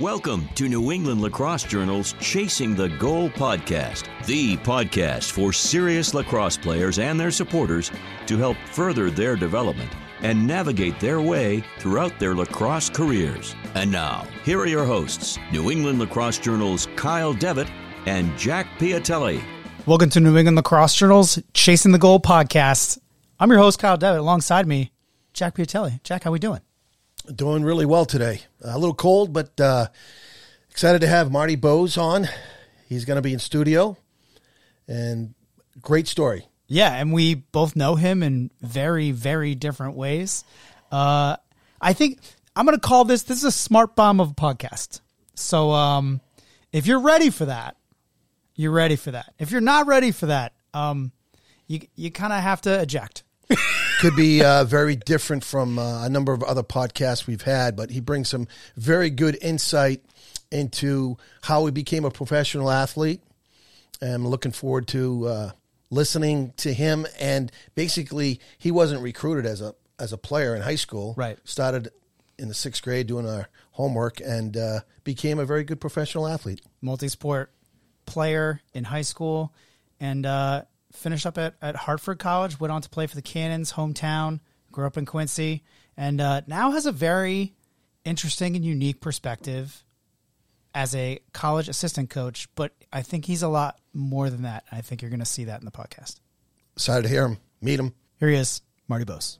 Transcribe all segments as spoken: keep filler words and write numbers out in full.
Welcome to New England Lacrosse Journal's Chasing the Goal podcast, the podcast for serious lacrosse players and their supporters to help further their development and navigate their way throughout their lacrosse careers. And now, here are your hosts, New England Lacrosse Journal's Kyle Devitt and Jack Piatelli. Welcome to New England Lacrosse Journal's Chasing the Goal podcast. I'm your host, Kyle Devitt. Alongside me, Jack Piatelli. Jack, how we doing? Doing really well today. A little cold, but uh, excited to have Marty Bose on. He's going to be in studio, and great story. Yeah, and we both know him in very, very different ways. Uh, I think I'm going to call this, this is a smart bomb of a podcast. So um, if you're ready for that, you're ready for that. If you're not ready for that, um, you you kind of have to eject. Could be uh, very different from uh, a number of other podcasts we've had, but he brings some very good insight into how he became a professional athlete. And I'm looking forward to uh, listening to him. And basically, he wasn't recruited as a as a player in high school. Right. Started in the sixth grade doing our homework and uh, became a very good professional athlete. Multi-sport player in high school, and uh, finished up at, at Hartford College, went on to play for the Cannons, hometown, grew up in Quincy, and uh, now has a very interesting and unique perspective as a college assistant coach, but I think he's a lot more than that. I think you're going to see that in the podcast. Excited to hear him, meet him. Here he is, Marty Bose.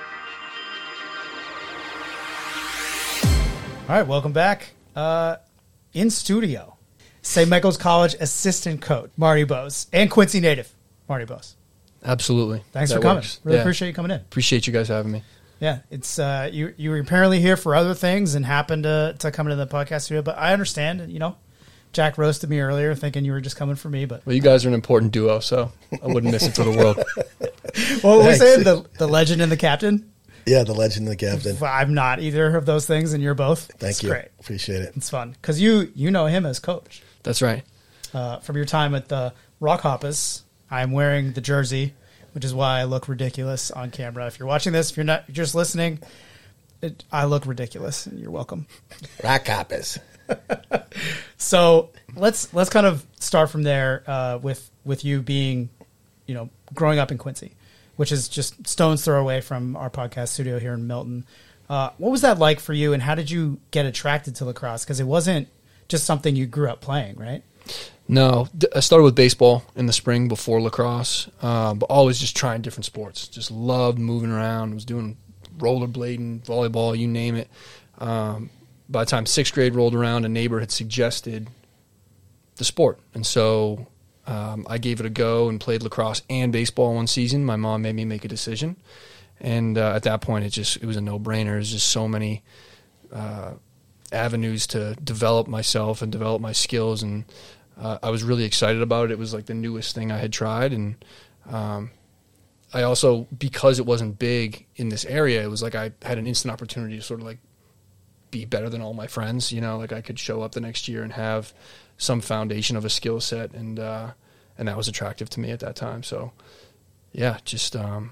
All right, welcome back. Uh, in studio, Saint Michael's College assistant coach, Marty Bose, and Quincy native, Marty Bose. Absolutely. Thanks that for coming. Works. Really yeah. appreciate you coming in. Appreciate you guys having me. Yeah, it's uh, you. You were apparently here for other things and happened to to come into the podcast studio. But I understand. You know, Jack roasted me earlier, thinking you were just coming for me. But well, you guys are an important duo, so I wouldn't miss it for the world. What were we saying? The the legend and the captain. Yeah, the legend and the captain. I'm not either of those things, and you're both. Thank it's you. Great. Appreciate it. It's fun because you you know him as coach. That's right. Uh, from your time at the Rock Hoppers, I'm wearing the jersey, which is why I look ridiculous on camera. If you're watching this, if you're not, you're just listening, it, I look ridiculous. You're welcome. Rock Hoppers. So let's let's kind of start from there uh, with with you being, you know, growing up in Quincy, which is just stone's throw away from our podcast studio here in Milton. Uh, what was that like for you, and how did you get attracted to lacrosse? Because it wasn't just something you grew up playing, right? No, I started with baseball in the spring before lacrosse, uh, but always just trying different sports. Just loved moving around. Was doing rollerblading, volleyball, you name it. Um, by the time sixth grade rolled around, a neighbor had suggested the sport, and so um, I gave it a go and played lacrosse and baseball one season. My mom made me make a decision, and uh, at that point, it just it was a no-brainer. There's just so many uh, avenues to develop myself and develop my skills, and Uh, I was really excited about it. It was like the newest thing I had tried. And um, I also, because it wasn't big in this area, it was like I had an instant opportunity to sort of like be better than all my friends. You know, like I could show up the next year and have some foundation of a skill set. And, uh, and that was attractive to me at that time. So, yeah, just um,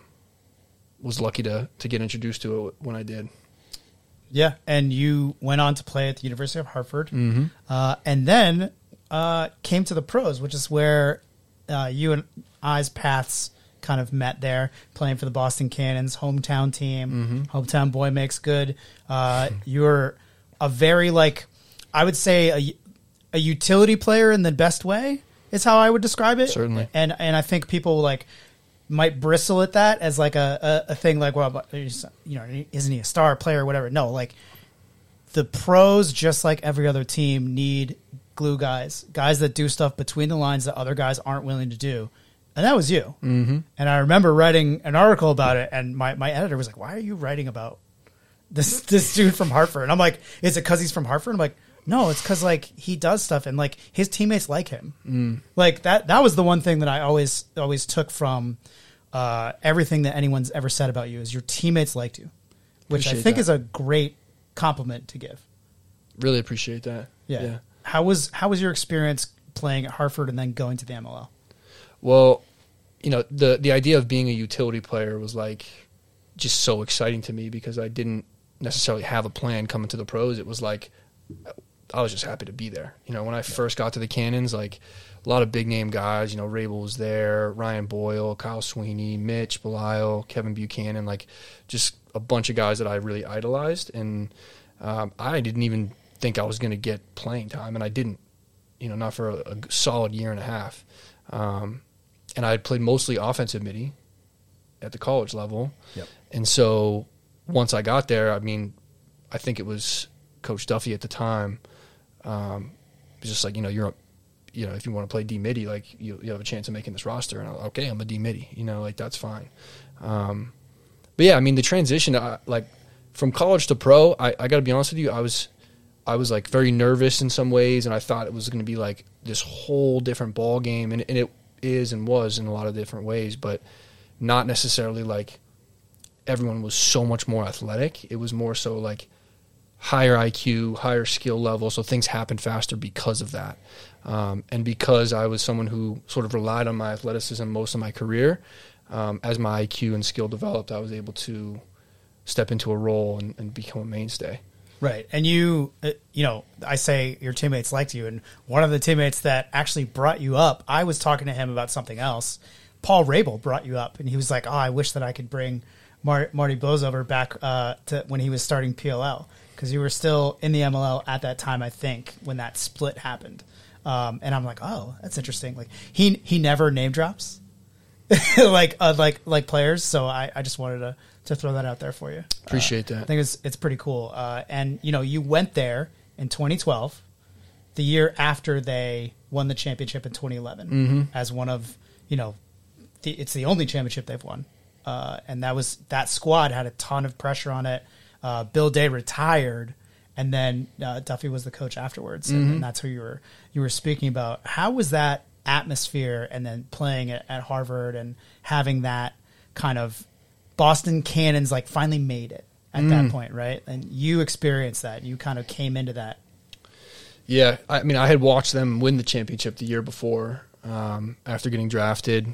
was lucky to, to get introduced to it when I did. Yeah, and you went on to play at the University of Hartford. Mm-hmm. Uh, and then... Uh, came to the pros, which is where uh, you and I's paths kind of met there, playing for the Boston Cannons, hometown team. Mm-hmm. Hometown boy makes good. Uh, you're a very, like, I would say a, a utility player in the best way is how I would describe it. Certainly. And and I think people, like, might bristle at that as, like, a, a, a thing like, well, you know, isn't he a star player or whatever? No, like, the pros, just like every other team, need glue guys, guys that do stuff between the lines that other guys aren't willing to do. And that was you. Mm-hmm. And I remember writing an article about it, and my, my editor was like, why are you writing about this this dude from Hartford? And I'm like, is it because he's from Hartford? I'm like, no, it's because like he does stuff and like his teammates like him. Mm. Like that that was the one thing that I always always took from uh, everything that anyone's ever said about you is your teammates liked you, which Appreciate I think that. is a great compliment to give. Really appreciate that. Yeah. yeah. How was how was your experience playing at Hartford and then going to the M L L? Well, you know, the the idea of being a utility player was like just so exciting to me because I didn't necessarily have a plan coming to the pros. It was like I was just happy to be there. You know, when I first got to the Cannons, like a lot of big name guys, you know, Rabel was there, Ryan Boyle, Kyle Sweeney, Mitch Belisle, Kevin Buchanan, like just a bunch of guys that I really idolized. And um, I didn't even think I was going to get playing time, and I didn't, you know, not for a, a solid year and a half. Um, and I had played mostly offensive midi at the college level. Yep. And so once I got there, I mean, I think it was Coach Duffy at the time, um, was just like, you know, you're, you know, if you want to play D midi, like you, you have a chance of making this roster. And I'm like, okay, I'm a D midi, you know, like that's fine. Um, but yeah, I mean, the transition, I, like from college to pro, I, I got to be honest with you, I was, I was like very nervous in some ways, and I thought it was going to be like this whole different ball game, and, and it is and was in a lot of different ways, but not necessarily like everyone was so much more athletic. It was more so like higher I Q, higher skill level, so things happened faster because of that. Um, and because I was someone who sort of relied on my athleticism most of my career, um, as my I Q and skill developed, I was able to step into a role and, and become a mainstay. Right. And you, uh, you know, I say your teammates liked you, and one of the teammates that actually brought you up, I was talking to him about something else. Paul Rabel brought you up, and he was like, oh, I wish that I could bring Mar- Marty Bozover back uh, to when he was starting P L L, because you were still in the M L L at that time, I think, when that split happened. Um, and I'm like, oh, that's interesting. Like he he never name drops like uh, like like players, so I, I just wanted to to throw that out there for you. Appreciate uh, that. I think it's it's pretty cool. Uh, and you know, you went there in twenty twelve, the year after they won the championship in twenty eleven, mm-hmm. as one of, you know, the, it's the only championship they've won. Uh, and that was that squad had a ton of pressure on it. Uh, Bill Day retired, and then uh, Duffy was the coach afterwards, and, mm-hmm. and that's who you were you were speaking about. How was that atmosphere, and then playing at, at Harvard and having that kind of Boston Cannons like finally made it at mm. that point, right? And you experienced that. You kind of came into that. Yeah, I mean, I had watched them win the championship the year before um, after getting drafted.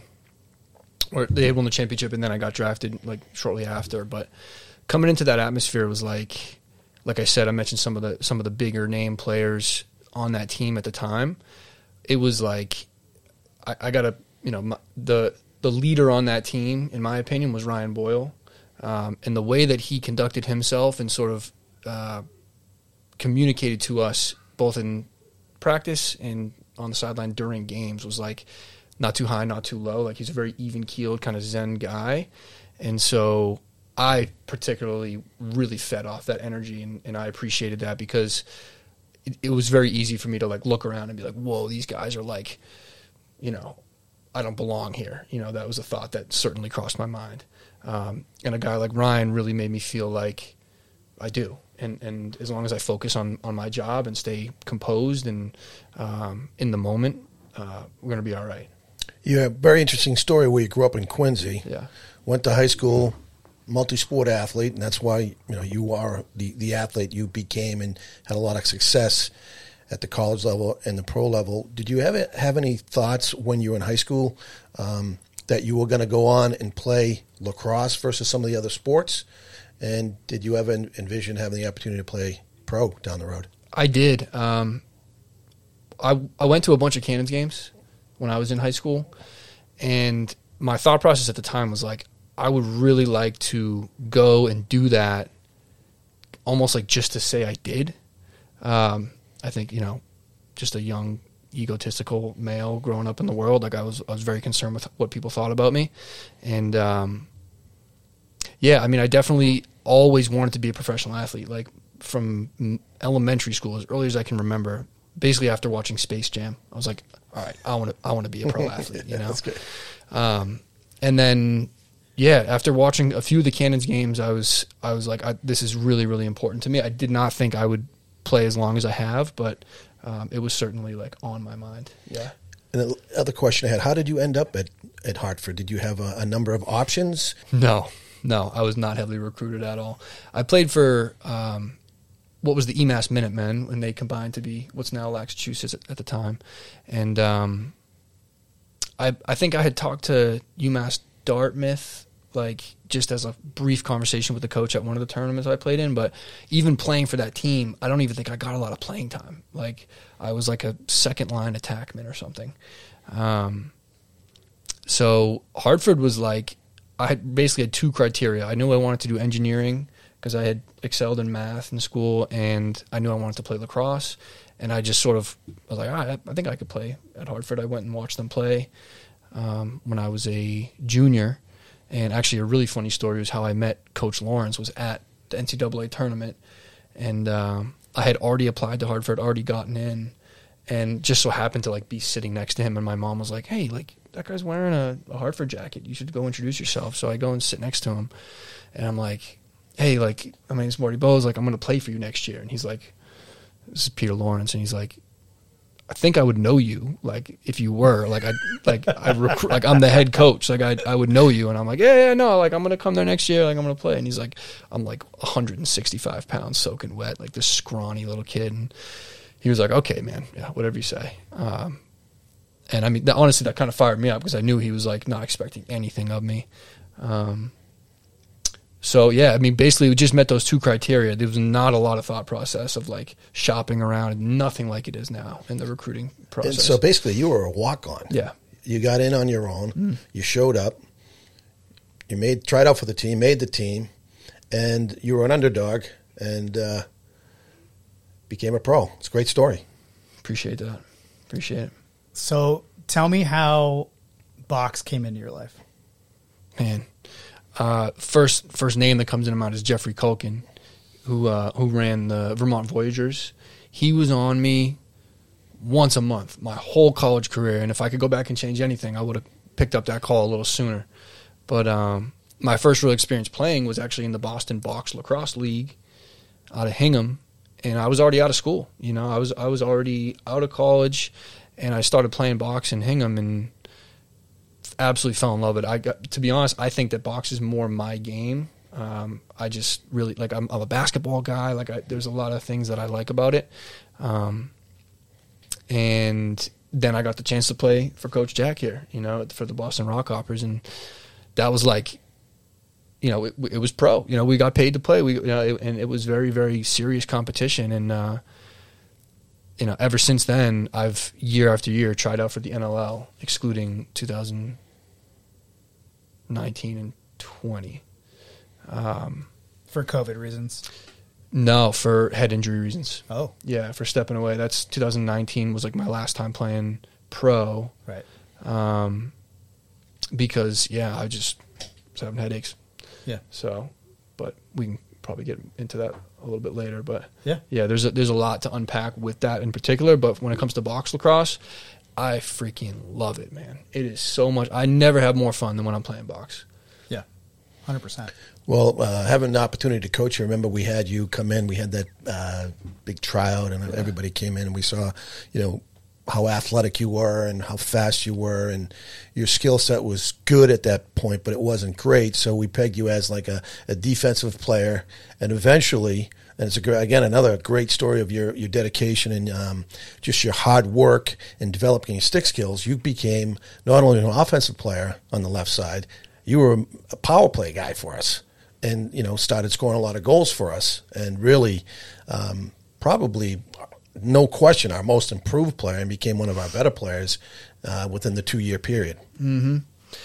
Or they had won the championship, and then I got drafted like shortly after. But coming into that atmosphere was like, like I said, I mentioned some of the some of the bigger name players on that team at the time. It was like, I, I got to, you know, my, the the leader on that team, in my opinion, was Ryan Boyle, um, and the way that he conducted himself and sort of uh, communicated to us both in practice and on the sideline during games was like, not too high, not too low. Like he's a very even-keeled kind of Zen guy. And so I particularly really fed off that energy, and, and I appreciated that because it, it was very easy for me to like look around and be like, whoa, these guys are like, you know, I don't belong here. You know, that was a thought that certainly crossed my mind. Um, and a guy like Ryan really made me feel like I do. And and as long as I focus on, on my job and stay composed and um, in the moment, uh, we're going to be all right. You have a very interesting story where you grew up in Quincy. Yeah. Went to high school, multi-sport athlete, and that's why you know you are the, the athlete you became and had a lot of success at the college level and the pro level. Did you ever have any thoughts when you were in high school um, that you were going to go on and play lacrosse versus some of the other sports? And did you ever envision having the opportunity to play pro down the road? I did. Um, I I went to a bunch of Cannons games when I was in high school, and my thought process at the time was like, I would really like to go and do that almost like just to say I did. Um, I think, you know, just a young, egotistical male growing up in the world, like I was I was very concerned with what people thought about me. And, um, yeah, I mean, I definitely always wanted to be a professional athlete, like from elementary school, as early as I can remember. Basically, after watching Space Jam, I was like, all right, I want to I want to be a pro athlete, you know? That's good. Um, and then, yeah, after watching a few of the Cannons games, I was I was like, I, this is really, really important to me. I did not think I would play as long as I have, but um, it was certainly like on my mind. Yeah. And the other question I had, how did you end up at, at Hartford? Did you have a, a number of options? No, no, I was not heavily recruited at all. I played for um, what was the E M A S Minutemen when they combined to be what's now Massachusetts at, at the time. And um, I I think I had talked to UMass Dartmouth like just as a brief conversation with the coach at one of the tournaments I played in. But even playing for that team, I don't even think I got a lot of playing time. Like I was like a second line attackman or something. Um, so Hartford was like, I had basically had two criteria. I knew I wanted to do engineering because I had excelled in math in school, and I knew I wanted to play lacrosse. And I just sort of was like, all right, I think I could play at Hartford. I went and watched them play um, when I was a junior. And actually a really funny story was how I met Coach Lawrence was at the N C double A tournament. And um, I had already applied to Hartford, already gotten in, and just so happened to like be sitting next to him. And my mom was like, hey, like that guy's wearing a, a Hartford jacket. You should go introduce yourself. So I go and sit next to him. And I'm like, hey, like, my name's Marty Bowes. Like, I'm going to play for you next year. And he's like, this is Peter Lawrence. And he's like, I think I would know you, like, if you were. Like, I, like, I recruit, like, I'm the head coach. Like, I I would know you. And I'm like, yeah, yeah, no, like, I'm going to come there next year. Like, I'm going to play. And he's like, I'm like one hundred sixty-five pounds soaking wet, like this scrawny little kid. And he was like, okay, man, yeah, whatever you say. Um, and I mean, that, honestly, that kind of fired me up because I knew he was like not expecting anything of me. Um, so yeah, I mean, basically we just met those two criteria. There was not a lot of thought process of like shopping around, nothing like it is now in the recruiting process. And so basically you were a walk-on. Yeah. You got in on your own. Mm. You showed up. You made tried out for the team, made the team, and you were an underdog and uh, became a pro. It's a great story. Appreciate that. Appreciate it. So tell me how box came into your life. Man, uh, first first name that comes into mind is Jeffrey Culkin, who uh, who ran the Vermont Voyagers. He was on me once a month my whole college career, and if I could go back and change anything, I would have picked up that call a little sooner. But um, my first real experience playing was actually in the Boston Box Lacrosse League out of Hingham, and I was already out of school. You know, I was I was already out of college, and I started playing box in Hingham and absolutely fell in love with it. I got, to be honest, I think that box is more my game. Um, I just really like. I'm, I'm a basketball guy. Like, I, there's a lot of things that I like about it. Um, and then I got the chance to play for Coach Jack here, you know, for the Boston Rockhoppers, and that was like, you know, it, it was pro. You know, we got paid to play. We, you know, it, and it was very, very serious competition. And uh, you know, ever since then, I've year after year tried out for the N L L, excluding two thousand nineteen and twenty. Um, For COVID reasons? No, for head injury reasons. Oh. Yeah, for stepping away. That's two thousand nineteen was like my last time playing pro. Right. Um, because, yeah, I just was having headaches. Yeah. So, but we can probably get into that a little bit later. But, yeah, yeah there's a, there's a lot to unpack with that in particular. But when it comes to box lacrosse, I freaking love it, man. It is so much. I never have more fun than when I'm playing box. Yeah, one hundred percent. Well, uh, having the opportunity to coach you, remember we had you come in, we had that uh, big tryout, and everybody came in, and we saw, you know, how athletic you were and how fast you were, and your skill set was good at that point, but it wasn't great, so we pegged you as like a, a defensive player, and eventually, and it's, a, again, another great story of your, your dedication and um, just your hard work in developing your stick skills, you became not only an offensive player on the left side, you were a power play guy for us. And, you know, started scoring a lot of goals for us, and really um, probably, no question, our most improved player, and became one of our better players uh, within the two-year period. Mm-hmm.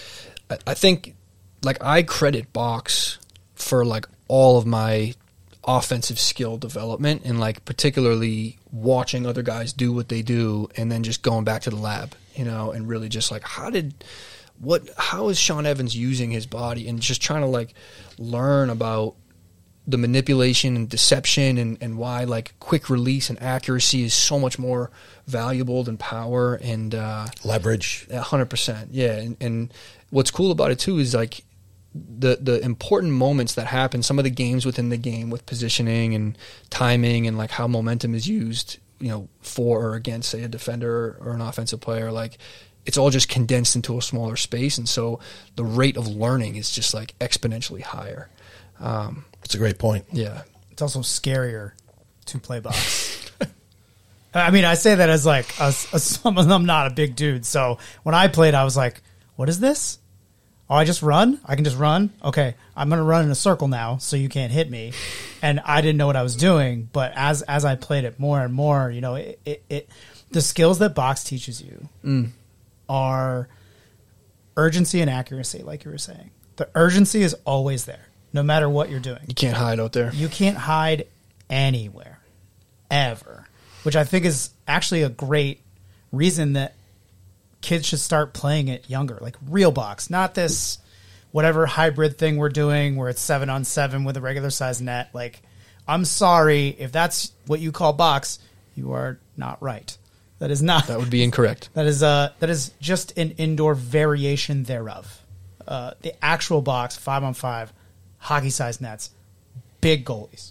I, I think, like, I credit box for, like, all of my offensive skill development and, like, particularly watching other guys do what they do and then just going back to the lab, you know, and really just, like, how did – What? How is Sean Evans using his body, and just trying to like learn about the manipulation and deception, and, and why like quick release and accuracy is so much more valuable than power and uh, leverage. A hundred percent, yeah. And, and what's cool about it too is like the the important moments that happen. Some of the games within the game with positioning and timing, and like how momentum is used, you know, for or against, say, a defender or an offensive player, like. It's all just condensed into a smaller space, and so the rate of learning is just like exponentially higher. Um, That's a great point. Yeah. It's also scarier to play box. I mean, I say that as like a, a, someone, I'm not a big dude, so when I played, I was like, "What is this? Oh, I just run? I can just run? Okay, I'm going to run in a circle now so you can't hit me. And I didn't know what I was doing, but as as I played it more and more, you know, it, it, it the skills that box teaches you Mm. are urgency and accuracy, like you were saying. The urgency is always there, no matter what you're doing. You can't hide out there. You can't hide anywhere, ever, which I think is actually a great reason that kids should start playing it younger, like real box, not this whatever hybrid thing we're doing where it's seven on seven with a regular size net. Like, I'm sorry, if that's what you call box, you are not right. That is not. That would be incorrect. That is uh that is just an indoor variation thereof. Uh, the actual box, five on five, hockey size nets, big goalies,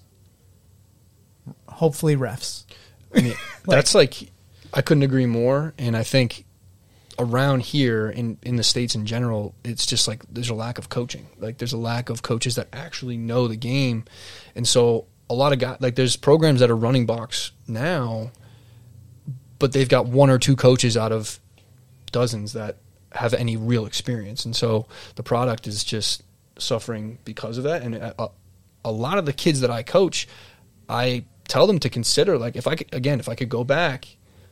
hopefully refs. I mean, that's like, I couldn't agree more. And I think around here in, in the States in general, it's just like there's a lack of coaching. Like there's a lack of coaches that actually know the game. And so a lot of guys, like there's programs that are running box now, but they've got one or two coaches out of dozens that have any real experience. And so the product is just suffering because of that. And a, a lot of the kids that I coach, I tell them to consider, like, if I could, again, if I could go back,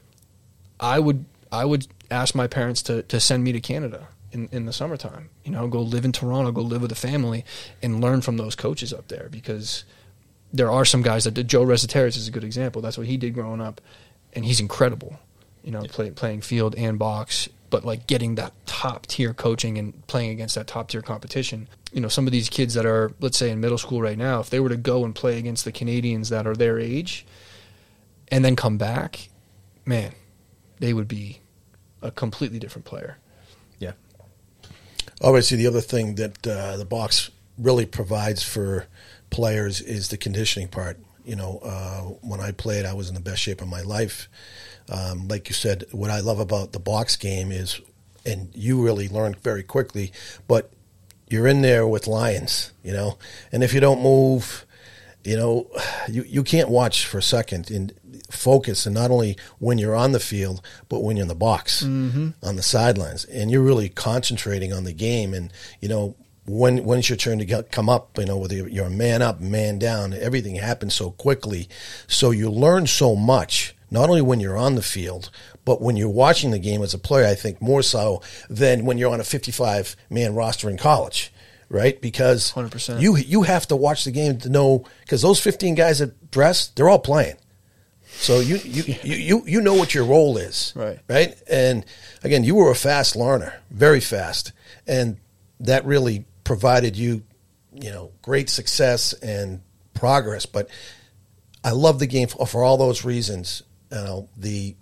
I would, I would ask my parents to, to send me to Canada in, in the summertime, you know, go live in Toronto, go live with a family and learn from those coaches up there, because there are some guys that did. Joe Resiteris is a good example. That's what he did growing up. And he's incredible, you know, play, playing field and box, but like getting that top tier coaching and playing against that top tier competition. You know, some of these kids that are, let's say in middle school right now, if they were to go and play against the Canadians that are their age and then come back, man, they would be a completely different player. Yeah. Obviously, the other thing that uh, the box really provides for players is the conditioning part. You know, uh, when I played, I was in the best shape of my life. Um, like you said, what I love about the box game is, and you really learned very quickly, but you're in there with lions, you know, and if you don't move, you know, you, you can't watch for a second and focus, and not only when you're on the field, but when you're in the box, mm-hmm. on the sidelines, and you're really concentrating on the game. And, you know, when when it's your turn to get, come up, you know, whether you're a man up, man down, everything happens so quickly. So you learn so much, not only when you're on the field, but when you're watching the game as a player, I think more so than when you're on a fifty-five man roster in college, right? Because one hundred percent. you you have to watch the game to know, because those fifteen guys that dress, they're all playing. So you you, you, you you know what your role is, right? Right? And again, you were a fast learner, very fast, and that really provided you, you know, great success and progress. But I love the game for, for all those reasons. You know, the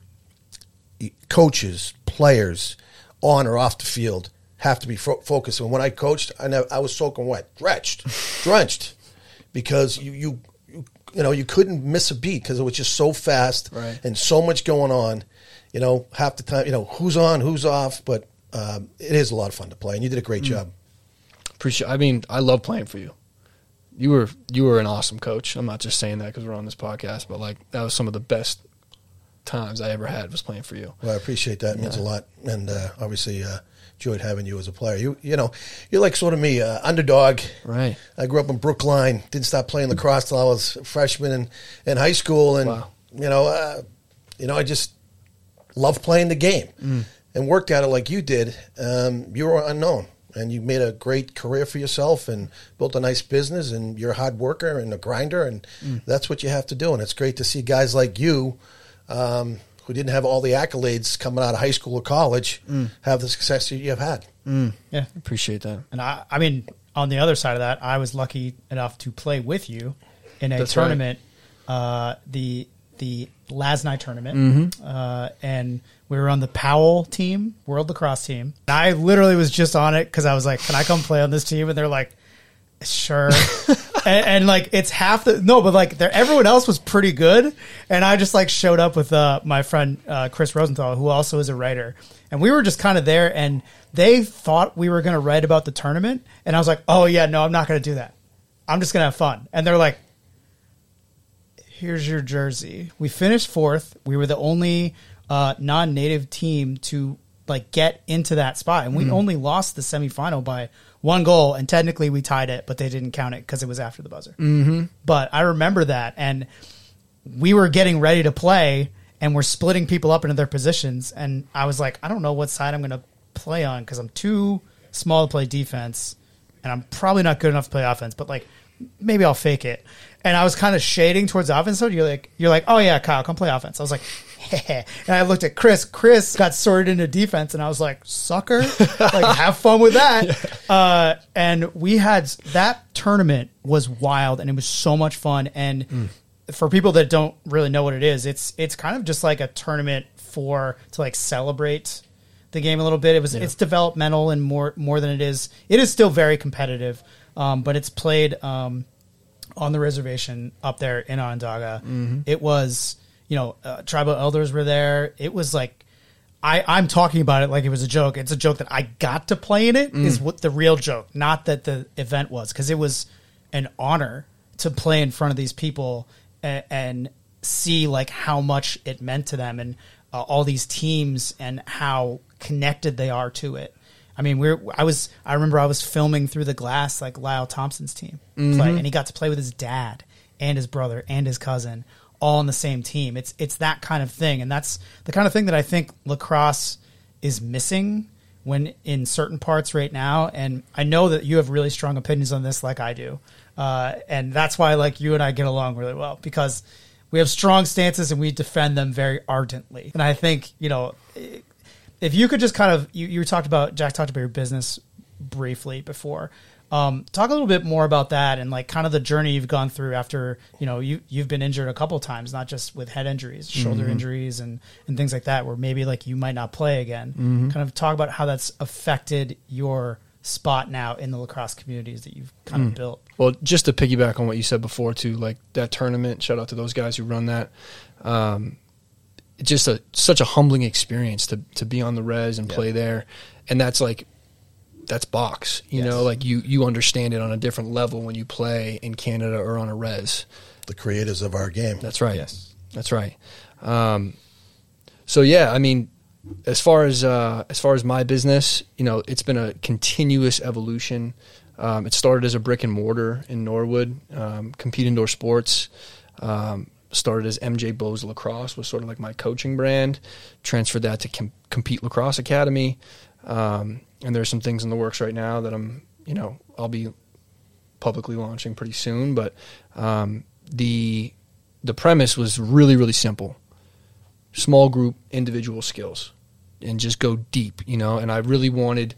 coaches, players, on or off the field, have to be fo- focused. And when I coached, I never, I was soaking wet, drenched, drenched, because you you you, you know you couldn't miss a beat because it was just so fast, right. and so much going on. You know, half the time, you know, who's on, who's off, but um, it is a lot of fun to play, and you did a great mm. job. Appreciate. I mean, I love playing for you. You were you were an awesome coach. I'm not just saying that because we're on this podcast, but like that was some of the best times I ever had was playing for you. Well, I appreciate that. It means yeah. a lot, and uh, obviously uh, enjoyed having you as a player. You you know, you're like sort of me, uh, underdog. Right. I grew up in Brookline. Didn't stop playing lacrosse till I was a freshman in, in high school, and wow. you know, uh, you know, I just loved playing the game mm. and worked at it like you did. Um, you were unknown, and you made a great career for yourself and built a nice business, and you're a hard worker and a grinder, and mm. that's what you have to do. And it's great to see guys like you, um, who didn't have all the accolades coming out of high school or college, mm. have the success you have had. Mm. Yeah. Appreciate that. And I, I mean, on the other side of that, I was lucky enough to play with you in a That's tournament, right. uh, the the Lasnai tournament, mm-hmm. uh, and we were on the Powell team, World Lacrosse team. And I literally was just on it because I was like, "Can I come play on this team?" And they're like, "Sure." and, and like it's half the no, but like everyone else was pretty good, and I just like showed up with uh, my friend uh, Chris Rosenthal, who also is a writer, and we were just kind of there. And they thought we were going to write about the tournament, and I was like, "Oh yeah, no, I'm not going to do that. I'm just going to have fun." And they're like, "Here's your jersey." We finished fourth. We were the only uh, non-native team to like get into that spot. And we mm. only lost the semifinal by one goal, and technically we tied it, but they didn't count it because it was after the buzzer. Mm-hmm. But I remember that, and we were getting ready to play, and we're splitting people up into their positions, and I was like, I don't know what side I'm going to play on because I'm too small to play defense, and I'm probably not good enough to play offense, but like maybe I'll fake it. And I was kind of shading towards offense. So you're like, you're like, oh yeah, Kyle, come play offense. I was like, heh. And I looked at Chris. Chris got sorted into defense, and I was like, sucker, like have fun with that. Yeah. Uh, and we had that tournament was wild, and it was so much fun. And mm. for people that don't really know what it is, it's it's kind of just like a tournament for to like celebrate the game a little bit. It was yeah. it's developmental and more more than it is. It is still very competitive, um, but it's played. Um, on the reservation up there in Onondaga. Mm-hmm. It was, you know, uh, tribal elders were there. It was like, I, I'm talking about it like it was a joke. It's a joke that I got to play in it mm. is what the real joke, not that the event was, because it was an honor to play in front of these people and, and see like how much it meant to them and uh, all these teams and how connected they are to it. I mean, we're. I was. I remember I was filming through the glass, like Lyle Thompson's team, mm-hmm. play, and he got to play with his dad and his brother and his cousin, all on the same team. It's it's that kind of thing, and that's the kind of thing that I think lacrosse is missing when in certain parts right now. And I know that you have really strong opinions on this, like I do, uh, and that's why like you and I get along really well because we have strong stances and we defend them very ardently. And I think you know. It, If you could just kind of, you, you talked about, Jack talked about your business briefly before. Um, talk a little bit more about that and like kind of the journey you've gone through after, you know, you, you've been injured a couple of times, not just with head injuries, shoulder mm-hmm. injuries and, and things like that, where maybe like you might not play again. Mm-hmm. Kind of talk about how that's affected your spot now in the lacrosse communities that you've kind mm. of built. Well, just to piggyback on what you said before too, like that tournament, shout out to those guys who run that. Um, It's just a such a humbling experience to to be on the res and play yep. there, and that's like that's box. You yes. know, like you you understand it on a different level when you play in Canada or on a res. The creators of our game. That's right. Yes, that's right. Um, so yeah, I mean, as far as uh, as far as my business, you know, it's been a continuous evolution. Um, it started as a brick and mortar in Norwood, um, Compete Indoor Sports. Um, started as M J Bowes Lacrosse, was sort of like my coaching brand, transferred that to Com- Compete Lacrosse Academy. Um, and there's some things in the works right now that I'm, you know, I'll be publicly launching pretty soon. But um, the the premise was really, really simple. Small group, individual skills, and just go deep, you know, and I really wanted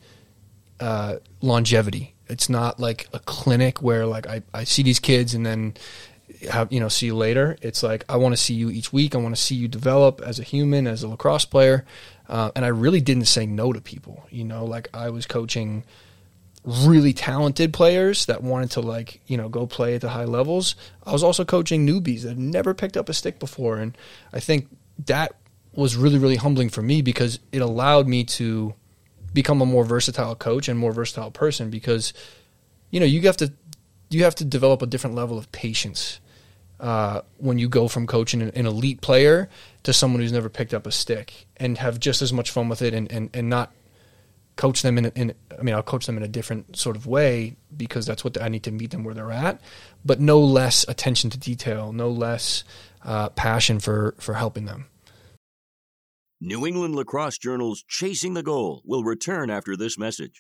uh, longevity. It's not like a clinic where like I, I see these kids and then have, you know, see you later. It's like, I want to see you each week. I want to see you develop as a human, as a lacrosse player. Uh, and I really didn't say no to people, you know, like I was coaching really talented players that wanted to like, you know, go play at the high levels. I was also coaching newbies that had never picked up a stick before. And I think that was really, really humbling for me because it allowed me to become a more versatile coach and more versatile person because, you know, you have to, you have to develop a different level of patience uh, when you go from coaching an, an elite player to someone who's never picked up a stick and have just as much fun with it and, and, and not coach them in, in, I mean, I'll coach them in a different sort of way because that's what the, I need to meet them where they're at, but no less attention to detail, no less uh, passion for, for helping them. New England Lacrosse Journal's Chasing the Goal will return after this message.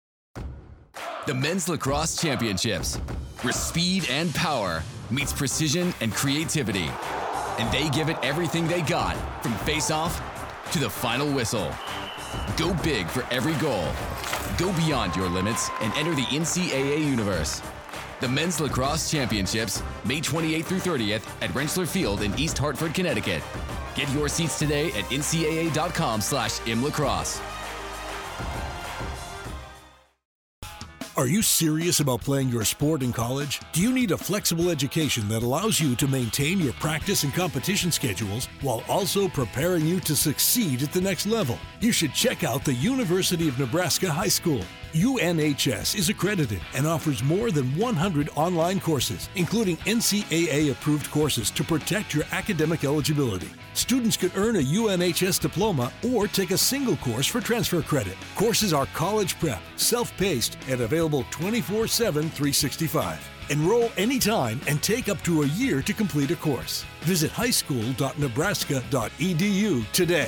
The Men's Lacrosse Championships, where speed and power meets precision and creativity. And they give it everything they got, from face-off to the final whistle. Go big for every goal. Go beyond your limits and enter the N C double A universe. The Men's Lacrosse Championships, May twenty-eighth through thirtieth at Rentschler Field in East Hartford, Connecticut. Get your seats today at N C double A dot com slash imlacrosse. Are you serious about playing your sport in college? Do you need a flexible education that allows you to maintain your practice and competition schedules while also preparing you to succeed at the next level? You should check out the University of Nebraska High School. U N H S is accredited and offers more than one hundred online courses, including N C double A-approved courses to protect your academic eligibility. Students could earn a U N H S diploma or take a single course for transfer credit. Courses are college prep, self-paced, and available twenty-four seven, three sixty-five. Enroll anytime and take up to a year to complete a course. Visit highschool dot nebraska dot e d u today.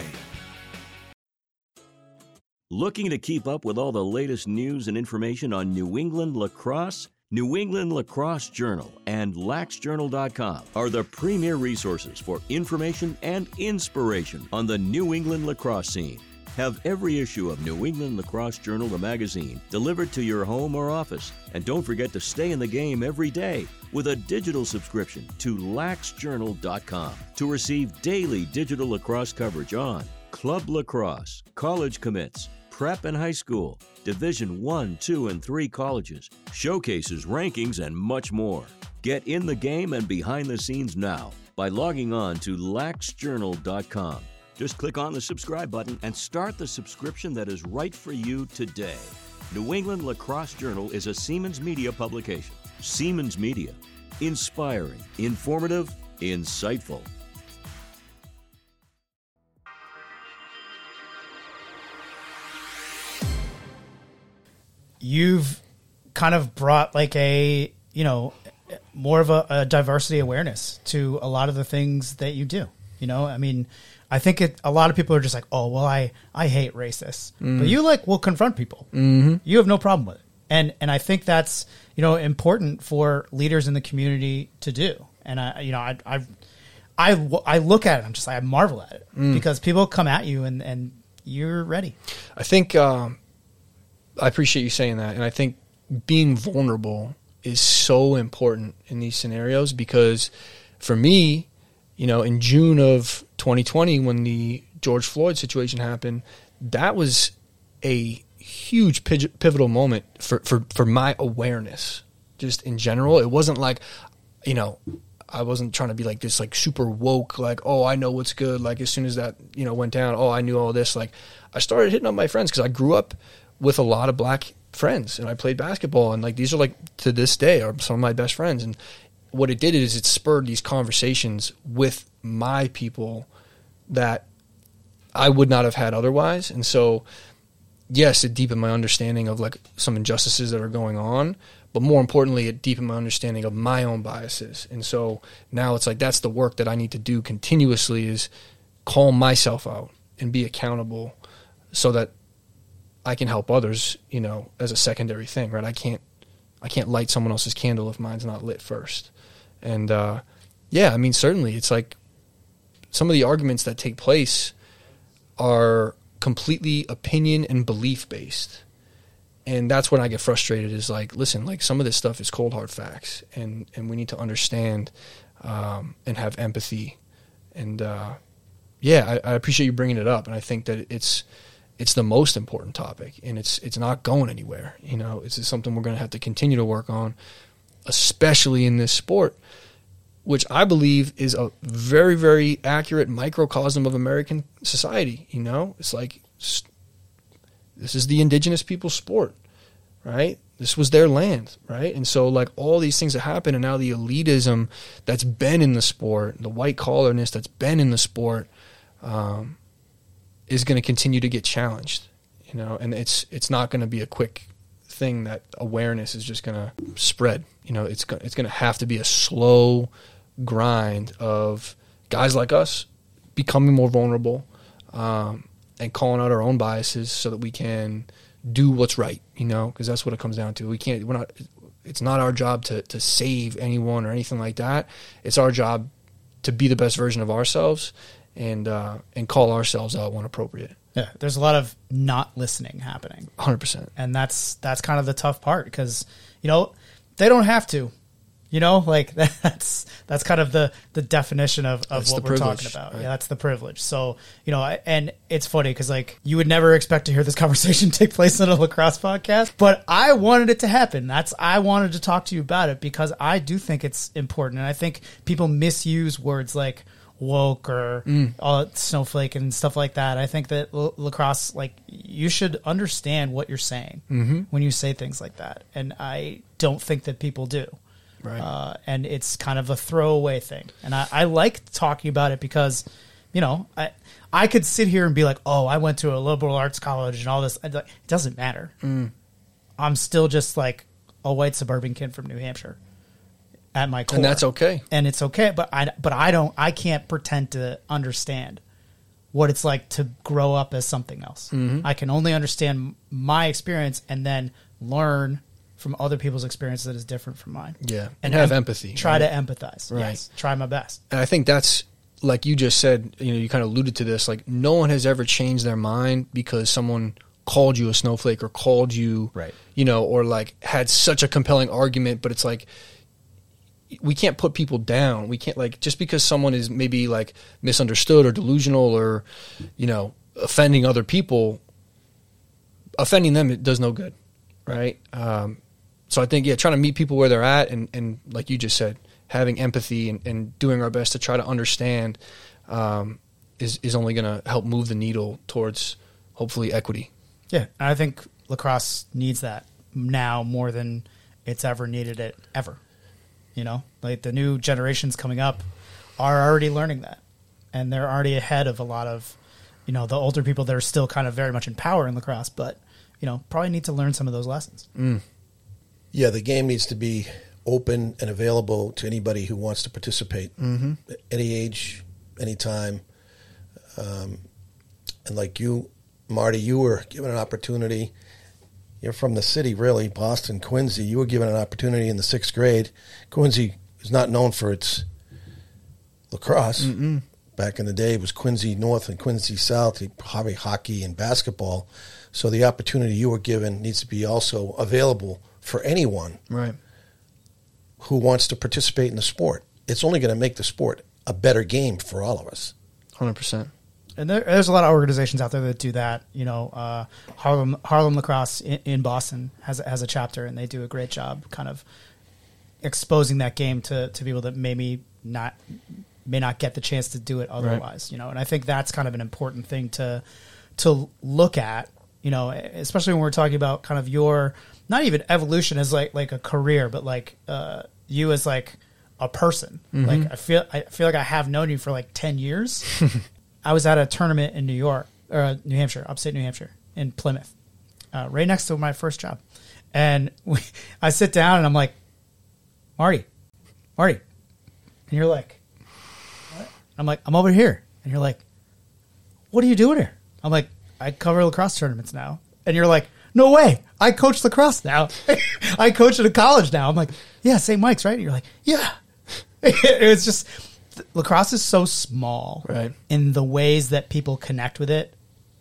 Looking to keep up with all the latest news and information on New England lacrosse? New England Lacrosse Journal and lax journal dot com are the premier resources for information and inspiration on the New England lacrosse scene. Have every issue of New England Lacrosse Journal, the magazine, delivered to your home or office. And don't forget to stay in the game every day with a digital subscription to lax journal dot com to receive daily digital lacrosse coverage on club lacrosse, college commits, prep and high school, Division one, two, and three colleges, showcases, rankings, and much more. Get in the game and behind the scenes now by logging on to lax journal dot com. Just click on the subscribe button and start the subscription that is right for you today. New England Lacrosse Journal is a Siemens Media publication. Siemens Media. Inspiring, informative, insightful. You've kind of brought like a, you know, more of a, a diversity awareness to a lot of the things that you do. You know, I mean, I think it, a lot of people are just like, oh, well, I, I hate racists. Mm. But you like will confront people. Mm-hmm. You have no problem with it. And and I think that's, you know, important for leaders in the community to do. And I, you know, I I I, I look at it, I'm just like, I marvel at it mm. because people come at you and, and you're ready. I think um, I appreciate you saying that. And I think being vulnerable is so important in these scenarios because for me, you know, in June of twenty twenty, when the George Floyd situation happened, that was a huge pivotal moment for, for, for my awareness just in general. It wasn't like, you know, I wasn't trying to be like this, like super woke, like, oh, I know what's good. Like as soon as that, you know, went down, oh, I knew all this. Like I started hitting up my friends because I grew up with a lot of black friends and I played basketball. And like, these are like to this day are some of my best friends. And what it did is it spurred these conversations with my people that I would not have had otherwise. And so, yes, it deepened my understanding of like some injustices that are going on, but more importantly, it deepened my understanding of my own biases. And so now it's like, that's the work that I need to do continuously is call myself out and be accountable so that I can help others, you know, as a secondary thing, right? I can't, I can't light someone else's candle if mine's not lit first. And, uh, yeah, I mean, certainly it's like some of the arguments that take place are completely opinion and belief based. And that's when I get frustrated is like, listen, like some of this stuff is cold hard facts and, and we need to understand, um, and have empathy. And, uh, yeah, I, I appreciate you bringing it up. And I think that it's, it's the most important topic and it's, it's not going anywhere. You know, it's just something we're going to have to continue to work on, especially in this sport, which I believe is a very, very accurate microcosm of American society. You know, it's like, this is the indigenous people's sport, right? This was their land, right? And so like all these things that happen and now the elitism that's been in the sport, the white collarness that's been in the sport, um, is going to continue to get challenged, you know, and it's, it's not going to be a quick thing that awareness is just going to spread. You know, it's, it's going to have to be a slow grind of guys like us becoming more vulnerable, um, and calling out our own biases so that we can do what's right, you know, because that's what it comes down to. We can't, we're not, it's not our job to, to save anyone or anything like that. It's our job to be the best version of ourselves and, uh, and call ourselves out when appropriate. Yeah. There's a lot of not listening happening. one hundred percent. And that's, that's kind of the tough part because, you know, they don't have to. You know, like that's that's kind of the, the definition of, of what we're talking about. Right? Yeah, that's the privilege. So, you know, I, and it's funny because like you would never expect to hear this conversation take place on a lacrosse podcast, but I wanted it to happen. That's I wanted to talk to you about it because I do think it's important. And I think people misuse words like woke or Mm. all snowflake and stuff like that. I think that l- lacrosse, like, you should understand what you're saying Mm-hmm. when you say things like that. And I don't think that people do. Right. Uh, and it's kind of a throwaway thing. And I, I like talking about it because, you know, I I could sit here and be like, oh, I went to a liberal arts college and all this. I'd like, it doesn't matter. Mm. I'm still just like a white suburban kid from New Hampshire at my core. And that's okay. And it's okay. But I, but I don't, I can't pretend to understand what it's like to grow up as something else. Mm-hmm. I can only understand my experience and then learn from other people's experience that is different from mine. Yeah. And have em- empathy. Try right? to empathize. Right. Yes. Try my best. And I think that's, like you just said, you know, you kind of alluded to this, like no one has ever changed their mind because someone called you a snowflake or called you, Right. you know, or like had such a compelling argument, but it's like, we can't put people down. We can't, like, just because someone is maybe like misunderstood or delusional or, you know, offending other people, offending them, it does no good. Right. Um, so I think, yeah, trying to meet people where they're at and, and like you just said, having empathy and, and doing our best to try to understand um, is, is only going to help move the needle towards hopefully equity. Yeah. And I think lacrosse needs that now more than it's ever needed it ever. You know, like the new generations coming up are already learning that. And they're already ahead of a lot of, you know, the older people that are still kind of very much in power in lacrosse, but, you know, probably need to learn some of those lessons. Mm. Yeah, the game needs to be open and available to anybody who wants to participate. Mm-hmm. At any age, anytime. Um, and like you, Marty, you were given an opportunity. You're from the city, really, Boston, Quincy. You were given an opportunity in the sixth grade. Quincy is not known for its lacrosse. Mm-mm. Back in the day, it was Quincy North and Quincy South, probably hockey and basketball. So the opportunity you were given needs to be also available for anyone Right. who wants to participate in the sport. It's only going to make the sport a better game for all of us. one hundred percent. And there, there's a lot of organizations out there that do that. You know, uh, Harlem Harlem Lacrosse in, in Boston has has a chapter, and they do a great job, kind of exposing that game to, to people that maybe not may not get the chance to do it otherwise. Right. You know, and I think that's kind of an important thing to to look at. You know, especially when we're talking about kind of your not even evolution as like like a career, but like uh, you as like a person. Mm-hmm. Like I feel I feel like I have known you for like ten years. I was at a tournament in New York, or New Hampshire, upstate New Hampshire, in Plymouth, uh, right next to my first job. And we, I sit down and I'm like, Marty, Marty. And you're like, what? I'm like, I'm over here. And you're like, what are you doing here? I'm like, I cover lacrosse tournaments now. And you're like, no way. I coach lacrosse now. I coach at a college now. I'm like, yeah, Saint Mike's, right? And you're like, yeah. It's just... lacrosse is so small right. in the ways that people connect with it,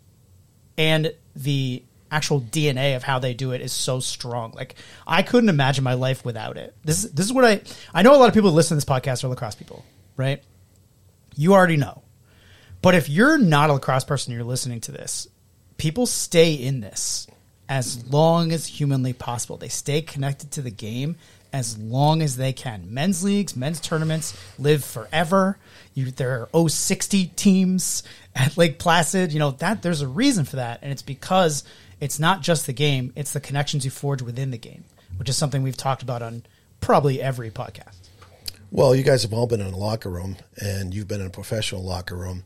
and the actual D N A of how they do it is so strong. Like I couldn't imagine my life without it. This is this is what I I know. A lot of people who listen to this podcast are lacrosse people, right? You already know, but if you're not a lacrosse person, you're listening to this. People stay in this as long as humanly possible. They stay connected to the game as long as they can. Men's leagues, men's tournaments live forever. You, there are oh sixty teams at Lake Placid. You know, that there's a reason for that. And it's because it's not just the game, it's the connections you forge within the game, which is something we've talked about on probably every podcast. Well, you guys have all been in a locker room, and you've been in a professional locker room.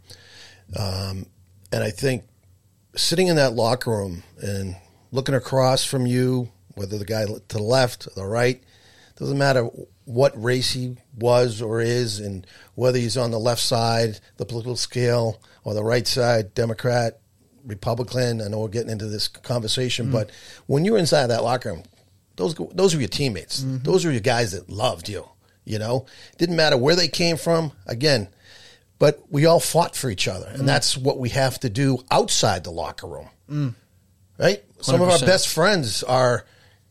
Um, and I think sitting in that locker room and looking across from you, whether the guy to the left or the right, doesn't matter what race he was or is, and whether he's on the left side, the political scale, or the right side, Democrat, Republican. I know we're getting into this conversation, mm-hmm. but when you're inside that locker room, those those are your teammates. Mm-hmm. Those are your guys that loved you. You know, didn't matter where they came from. Again, but we all fought for each other, and mm-hmm. that's what we have to do outside the locker room. Mm. Right? Some of our best friends are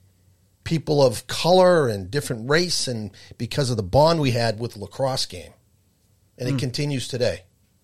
people of color and different race, and because of the bond we had with the lacrosse game. And mm. it continues today.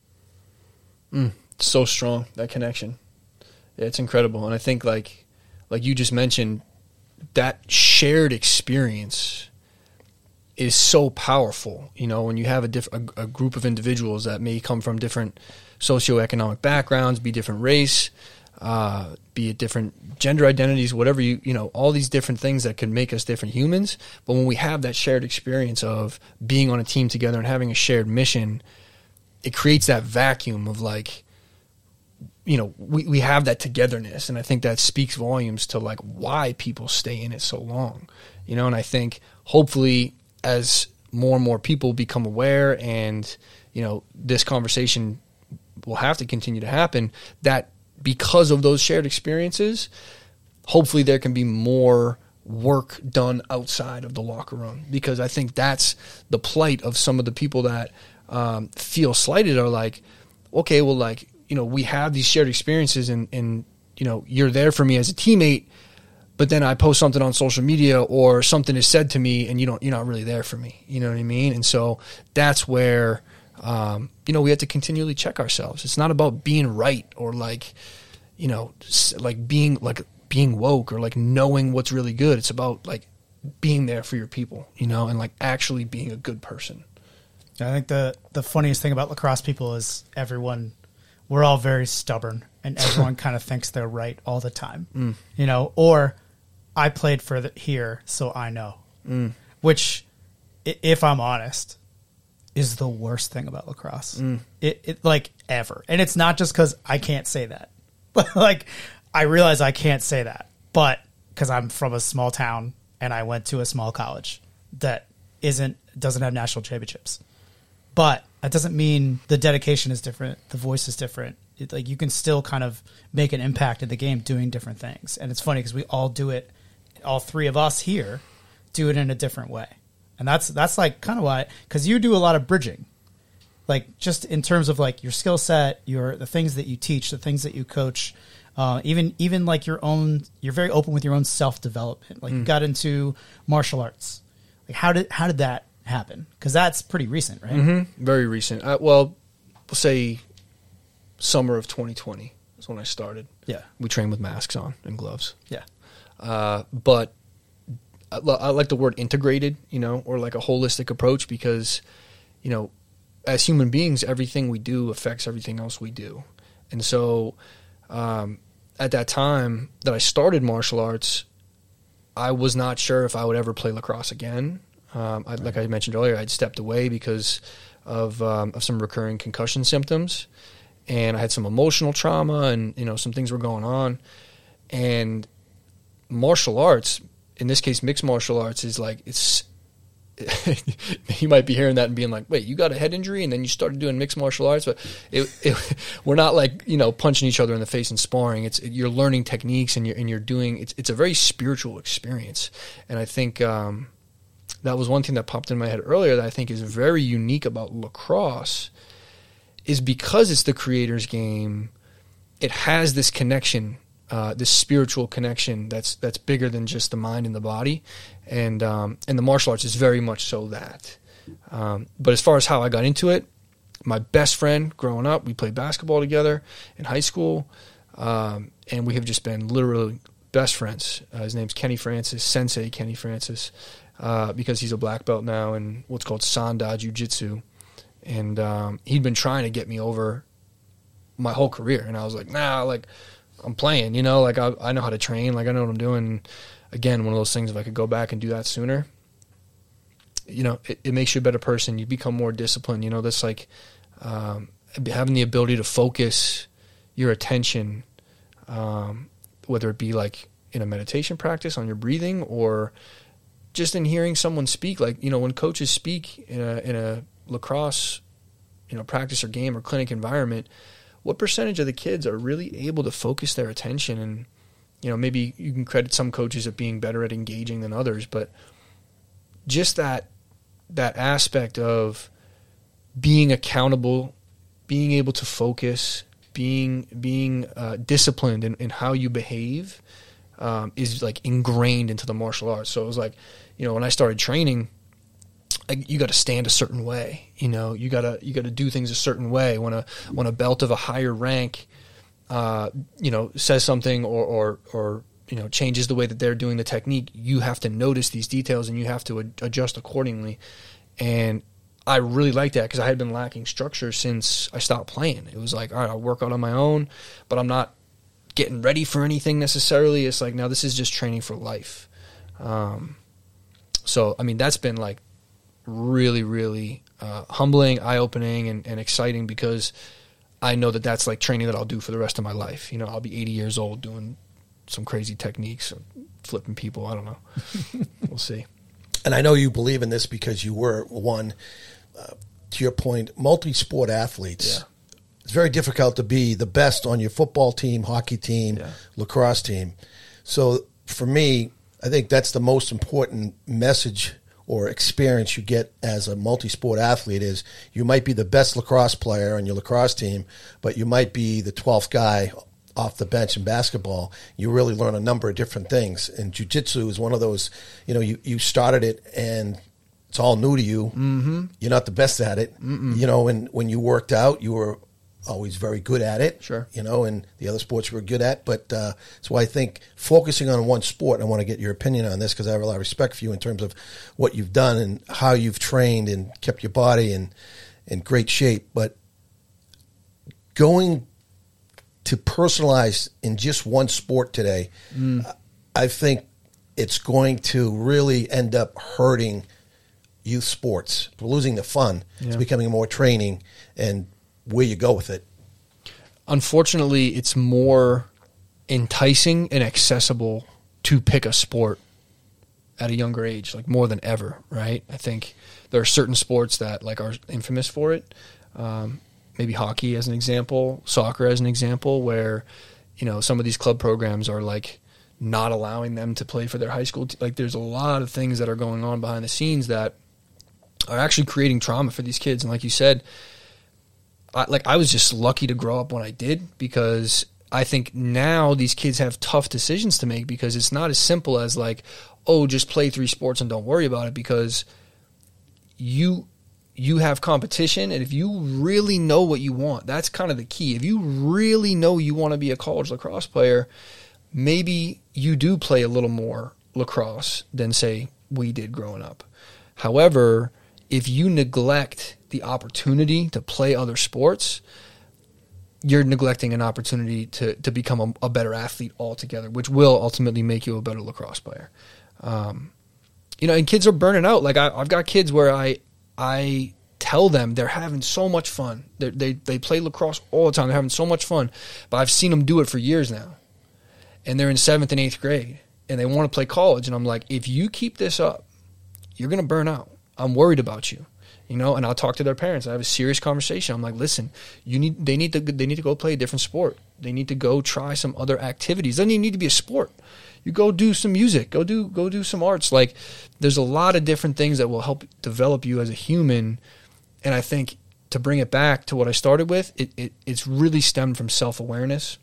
Mm. So strong, that connection. Yeah, it's incredible. And I think like like you just mentioned, that shared experience is so powerful. You know, when you have a, diff- a, a group of individuals that may come from different socioeconomic backgrounds, be different race, uh, be it different gender identities, whatever you, you know, all these different things that can make us different humans. But when we have that shared experience of being on a team together and having a shared mission, it creates that vacuum of like, you know, we, we have that togetherness. And I think that speaks volumes to like why people stay in it so long, you know, and I think hopefully as more and more people become aware and, you know, this conversation will have to continue to happen, that because of those shared experiences, hopefully there can be more work done outside of the locker room, because I think that's the plight of some of the people that um, feel slighted are like, okay, well, like, you know, we have these shared experiences and, and, you know, you're there for me as a teammate, but then I post something on social media or something is said to me and you don't, you're not really there for me. You know what I mean? And so that's where, um, you know, we have to continually check ourselves. It's not about being right or like, you know, like being like being woke or like knowing what's really good. It's about like being there for your people, you know, and like actually being a good person. I think the, the funniest thing about lacrosse people is everyone, we're all very stubborn and everyone kind of thinks they're right all the time, mm. you know, or I played for the, here, so I know, mm. which, if I'm honest, is the worst thing about lacrosse. Mm. It, it like ever. And it's not just because I can't say that, but like I realize I can't say that, but because I'm from a small town and I went to a small college that isn't doesn't have national championships. But that doesn't mean the dedication is different. The voice is different. It, like you can still kind of make an impact in the game doing different things. And it's funny because we all do it. All three of us here do it in a different way. And that's, that's like kind of why, because you do a lot of bridging, like just in terms of like your skill set, your, the things that you teach, the things that you coach, uh, even, even like your own, you're very open with your own self-development. Like mm. you got into martial arts. Like how did, how did that happen? Because that's pretty recent, right? Mm-hmm. Very recent. Uh, well, we'll say summer of twenty twenty is when I started. Yeah. We train with masks on and gloves. Yeah. Uh, but I, I like the word integrated, you know, or like a holistic approach because, you know, as human beings, everything we do affects everything else we do. And so um, at that time that I started martial arts, I was not sure if I would ever play lacrosse again. Um, I, like I mentioned earlier, I'd stepped away because of um, of some recurring concussion symptoms, and I had some emotional trauma, and you know some things were going on. And martial arts, in this case, mixed martial arts, is like it's. You might be hearing that and being like, "Wait, you got a head injury and then you started doing mixed martial arts?" But it, it, we're not like you know punching each other in the face and sparring. It's you're learning techniques and you're and you're doing. It's it's a very spiritual experience, and I think. Um, That was one thing that popped in my head earlier that I think is very unique about lacrosse is because it's the creator's game, it has this connection, uh, this spiritual connection that's that's bigger than just the mind and the body. And um, and the martial arts is very much so that. Um, but as far as how I got into it, my best friend growing up, we played basketball together in high school, um, and we have just been literally best friends. Uh, his name's Kenny Francis, Sensei Kenny Francis. Uh, because he's a black belt now in what's called Sanda Jiu-Jitsu. And um, he'd been trying to get me over my whole career. And I was like, nah, like, I'm playing, you know? Like, I, I know how to train. Like, I know what I'm doing. And again, one of those things, if I could go back and do that sooner, you know, it, it makes you a better person. You become more disciplined. You know, that's like um, having the ability to focus your attention, um, whether it be like in a meditation practice on your breathing or just in hearing someone speak. Like, you know, when coaches speak in a in a lacrosse, you know, practice or game or clinic environment, what percentage of the kids are really able to focus their attention? And, you know, maybe you can credit some coaches at being better at engaging than others, but just that that aspect of being accountable, being able to focus, being being uh, disciplined in, in how you behave um, is like ingrained into the martial arts. So it was like, you know, when I started training, like, you got to stand a certain way. You know, you gotta you gotta do things a certain way. When a when a belt of a higher rank, uh, you know, says something or or or you know, changes the way that they're doing the technique, you have to notice these details and you have to ad- adjust accordingly. And I really liked that because I had been lacking structure since I stopped playing. It was like, all right, I'll work out on my own, but I'm not getting ready for anything necessarily. It's like, now this is just training for life. Um, so, I mean, that's been like really, really uh, humbling, eye-opening, and, and exciting because I know that that's like training that I'll do for the rest of my life. You know, I'll be eighty years old doing some crazy techniques, or flipping people. I don't know. We'll see. And I know you believe in this because you were one, uh, to your point, multi-sport athletes. Yeah. It's very difficult to be the best on your football team, hockey team, Yeah. lacrosse team. So for me, I think that's the most important message or experience you get as a multi-sport athlete is you might be the best lacrosse player on your lacrosse team, but you might be the twelfth guy off the bench in basketball. You really learn a number of different things. And jiu-jitsu is one of those, you know, you, you started it and it's all new to you. Mm-hmm. You're not the best at it. Mm-mm. You know, and when you worked out, you were always very good at it. Sure. You know, and the other sports you were good at. But uh, so I think focusing on one sport, and I want to get your opinion on this because I have a lot of respect for you in terms of what you've done and how you've trained and kept your body in, in great shape. But going to personalize in just one sport today, mm. I think it's going to really end up hurting youth sports. We're losing the fun. Yeah. It's becoming more training and where you go with it. Unfortunately, it's more enticing and accessible to pick a sport at a younger age, like more than ever, right? I think there are certain sports that like are infamous for it. Um, maybe hockey as an example, soccer as an example, where, you know, some of these club programs are like not allowing them to play for their high school. T- like there's a lot of things that are going on behind the scenes that are actually creating trauma for these kids. And like you said, I, like I was just lucky to grow up when I did, because I think now these kids have tough decisions to make because it's not as simple as like, oh, just play three sports and don't worry about it, because you you have competition, and if you really know what you want, that's kind of the key. If you really know you want to be a college lacrosse player, maybe you do play a little more lacrosse than, say, we did growing up. However, if you neglect the opportunity to play other sports, you're neglecting an opportunity to, to become a, a better athlete altogether, which will ultimately make you a better lacrosse player. Um, you know, and kids are burning out. Like I, I've got kids where I I tell them they're having so much fun. They're, they they play lacrosse all the time. They're having so much fun, but I've seen them do it for years now, and they're in seventh and eighth grade, and they want to play college. And I'm like, if you keep this up, you're gonna burn out. I'm worried about you. You know, and I'll talk to their parents. I have a serious conversation. I'm like, listen, you need they need to they need to go play a different sport. They need to go try some other activities. It doesn't even need to be a sport. You go do some music. Go do go do some arts. Like, there's a lot of different things that will help develop you as a human. And I think to bring it back to what I started with, it, it it's really stemmed from self-awareness.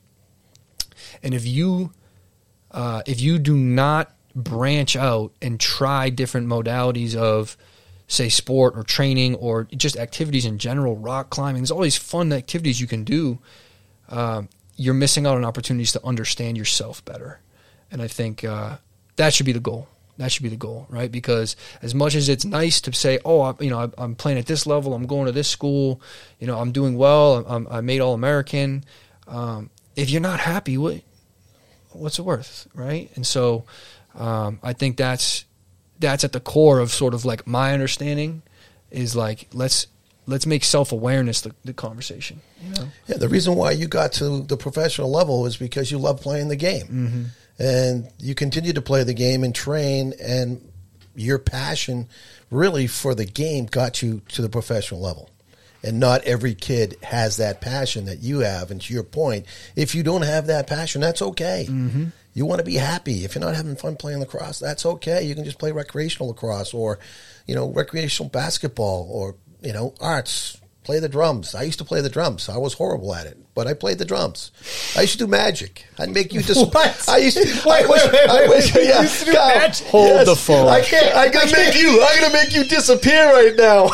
And if you uh, if you do not branch out and try different modalities of, say, sport or training or just activities in general, rock climbing, there's all these fun activities you can do, uh, you're missing out on opportunities to understand yourself better. And I think uh, that should be the goal. That should be the goal, right? Because as much as it's nice to say, oh, I, you know, I'm playing at this level, I'm going to this school, you know, I'm doing well, I'm, I made All-American. Um, if you're not happy, what, what's it worth, right? And so um, I think that's that's at the core of sort of like my understanding is like, let's let's make self-awareness the, the conversation. You know? Yeah, the reason why you got to the professional level is because you love playing the game. Mm-hmm. And you continue to play the game and train, and your passion really for the game got you to the professional level. And not every kid has that passion that you have. And to your point, if you don't have that passion, that's okay. Mm-hmm. You want to be happy. If you're not having fun playing lacrosse, that's okay. You can just play recreational lacrosse or, you know, recreational basketball or, you know, arts, Play the drums. I used to play the drums. I was horrible at it, but I played the drums. I used to do magic. I'd make you just. What? I used to. Wait, I wish, wait, wait, I wait, wish, wait. You yeah, used to do God, magic? Hold the phone. I can't. I'm gonna make you. I'm gonna make you disappear right now.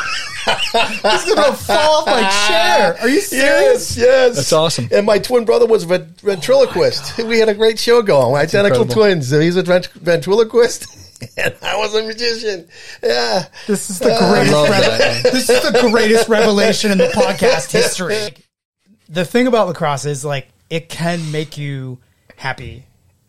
He's gonna fall off my chair. Are you serious? Yes, yes. That's awesome. And my twin brother was a vent- ventriloquist. We had a great show going. Identical incredible. twins. He's a vent- ventriloquist. And I was a magician. Yeah. This is the Uh, greatest. love rev- that. this is the greatest revelation in the podcast history. The thing about lacrosse is like it can make you happy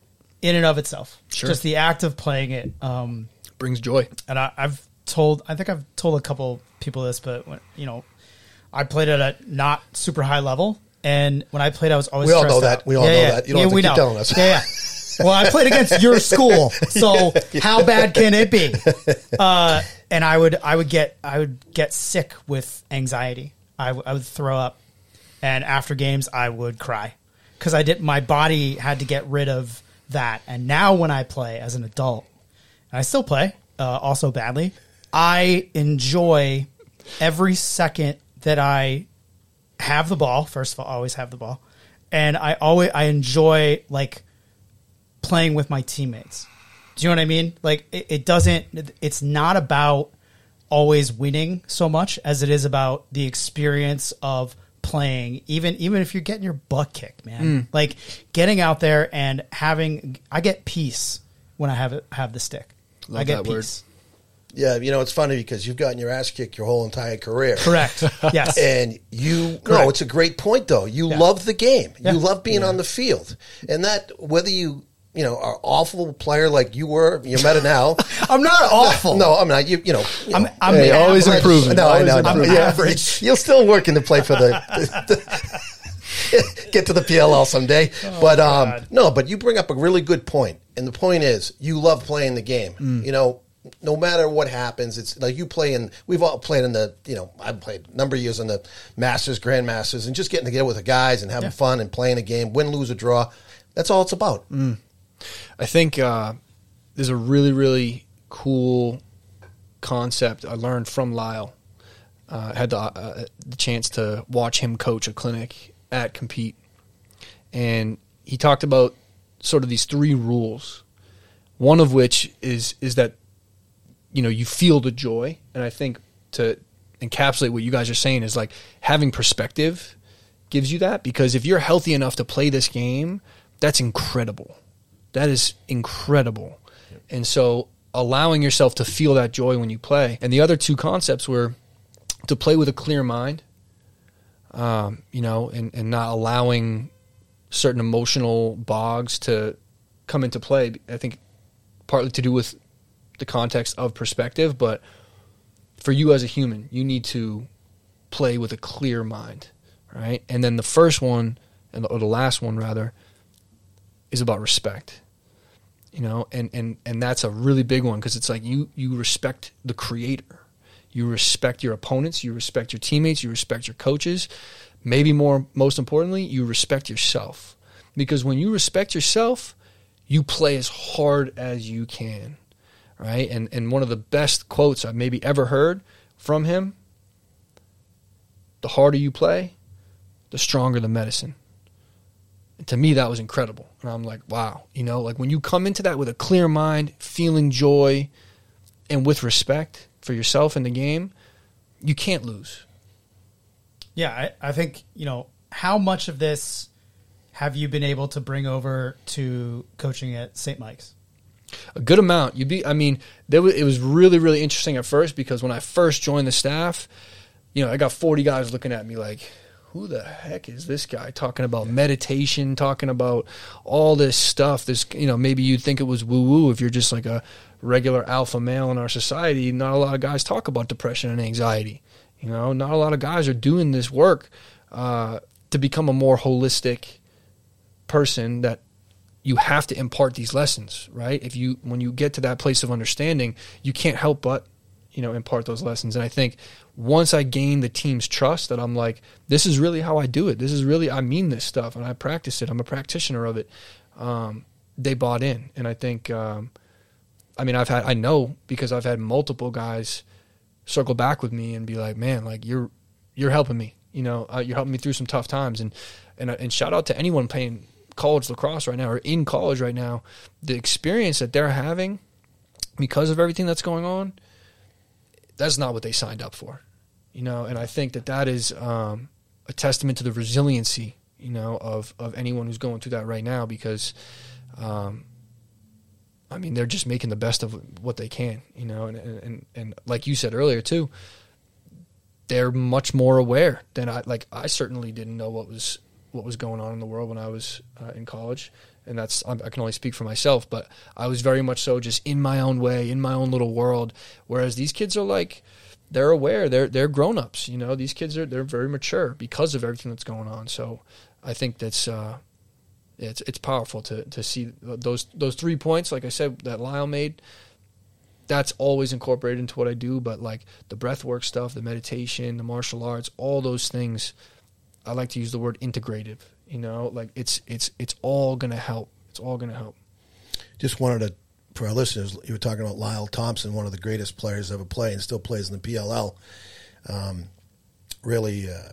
in and of itself. Sure. Just the act of playing it. Um, Brings joy. and I, I've told, I think I've told a couple people this, but when, you know, I played at a not super high level, and when I played, I was always. We all stressed know that. out. We all Yeah, know yeah. that. You don't yeah, have to we keep know. telling us. Yeah, yeah. Well, I played against your school, so how bad can it be? Uh, and I would, I would get, I would get sick with anxiety. I, w- I would throw up, and after games, I would cry because I did. My body had to get rid of that. And now, when I play as an adult, and I still play, uh, also badly, I enjoy every second that I have the ball. First of all, I always have the ball, and I always I enjoy like playing with my teammates. Do you know what I mean? Like it, it doesn't. It's not about always winning so much as it is about the experience of playing. Even even if you're getting your butt kicked, man. Like getting out there and having. I get peace when I have it, have the stick. Love I get that word. peace. Yeah, you know, it's funny because you've gotten your ass kicked your whole entire career. Correct. Yes. And you, no, Correct. it's a great point though. You Yeah. love the game. Yeah. You love being on the field. And that, whether you, you know, are awful player like you were, you met it now. I'm not awful. No, I'm not. You, you know, you I'm- know, I'm hey, always average. improving. No, Always I know. improving. Yeah, I'm average. You're still working to play for the, the get to the P L L someday. but um, God. no, but you bring up a really good point, and the point is, you love playing the game. You know, no matter what happens, it's like you play in. We've all played in the. You know, I've played a number of years in the Masters, Grandmasters, and just getting together with the guys and having Yeah. fun and playing a game, win, lose, or draw. That's all it's about. I think uh, there's a really, really cool concept I learned from Lyle. Uh, I had the, uh, the chance to watch him coach a clinic at Compete. And he talked about sort of these three rules, one of which is is that, you know, you feel the joy. And I think to encapsulate what you guys are saying is like having perspective gives you that, because if you're healthy enough to play this game, that's incredible. That is incredible. And so allowing yourself to feel that joy when you play. And the other two concepts were to play with a clear mind, um, you know, and, and not allowing certain emotional bogs to come into play. I think partly to do with the context of perspective, but for you as a human, you need to play with a clear mind, right? And then the first one, or the last one rather, is about respect. You know, and, and, and that's a really big one, because it's like you, you respect the creator. You respect your opponents, you respect your teammates, you respect your coaches. Maybe more, most importantly, you respect yourself. Because when you respect yourself, you play as hard as you can, right? And and one of the best quotes I've maybe ever heard from him, the harder you play, the stronger the medicine. And to me, that was incredible. And I'm like, wow, you know, like when you come into that with a clear mind, feeling joy, and with respect for yourself in the game, you can't lose. Yeah, I, I think, you know, how much of this have you been able to bring over to coaching at Saint Mike's? A good amount. You'd be, I mean, there was, it was really, really interesting at first, because when I first joined the staff, you know, I got forty guys looking at me like, who the heck is this guy talking about meditation, talking about all this stuff? This, you know, maybe you'd think it was woo-woo if you're just like a regular alpha male in our society. Not a lot of guys talk about depression and anxiety. You know, not a lot of guys are doing this work uh, to become a more holistic person, that you have to impart these lessons, right? If you, when you get to that place of understanding, you can't help but, you know, impart those lessons. And I think once I gained the team's trust, that I'm like, this is really how I do it. This is really, I mean this stuff, and I practice it. I'm a practitioner of it. Um, they bought in. And I think, um, I mean, I've had, I know, because I've had multiple guys circle back with me and be like, man, like you're, you're helping me. You know, uh, you're helping me through some tough times. And, and, and shout out to anyone playing college lacrosse right now or in college right now. The experience that they're having because of everything that's going on, that's not what they signed up for. You know, and I think that that is um, a testament to the resiliency, you know, of, of anyone who's going through that right now because, um, I mean, they're just making the best of what they can, you know, and, and, and like you said earlier too, they're much more aware than I, like I certainly didn't know what was, what was going on in the world when I was uh, in college. And that's, I can only speak for myself, but I was very much so just in my own way, in my own little world. Whereas these kids are like, they're aware, they're, they're grown-ups, you know, these kids are, they're very mature because of everything that's going on. So I think that's, uh, it's, it's powerful to, to see those, those three points, like I said, that Lyle made. That's always incorporated into what I do, but like the breath work stuff, the meditation, the martial arts, all those things, I like to use the word integrative, you know, like it's, it's, it's all going to help. It's all going to help. Just wanted to, for our listeners, you were talking about Lyle Thompson, one of the greatest players ever play and still plays in the P L L. Um, really, uh,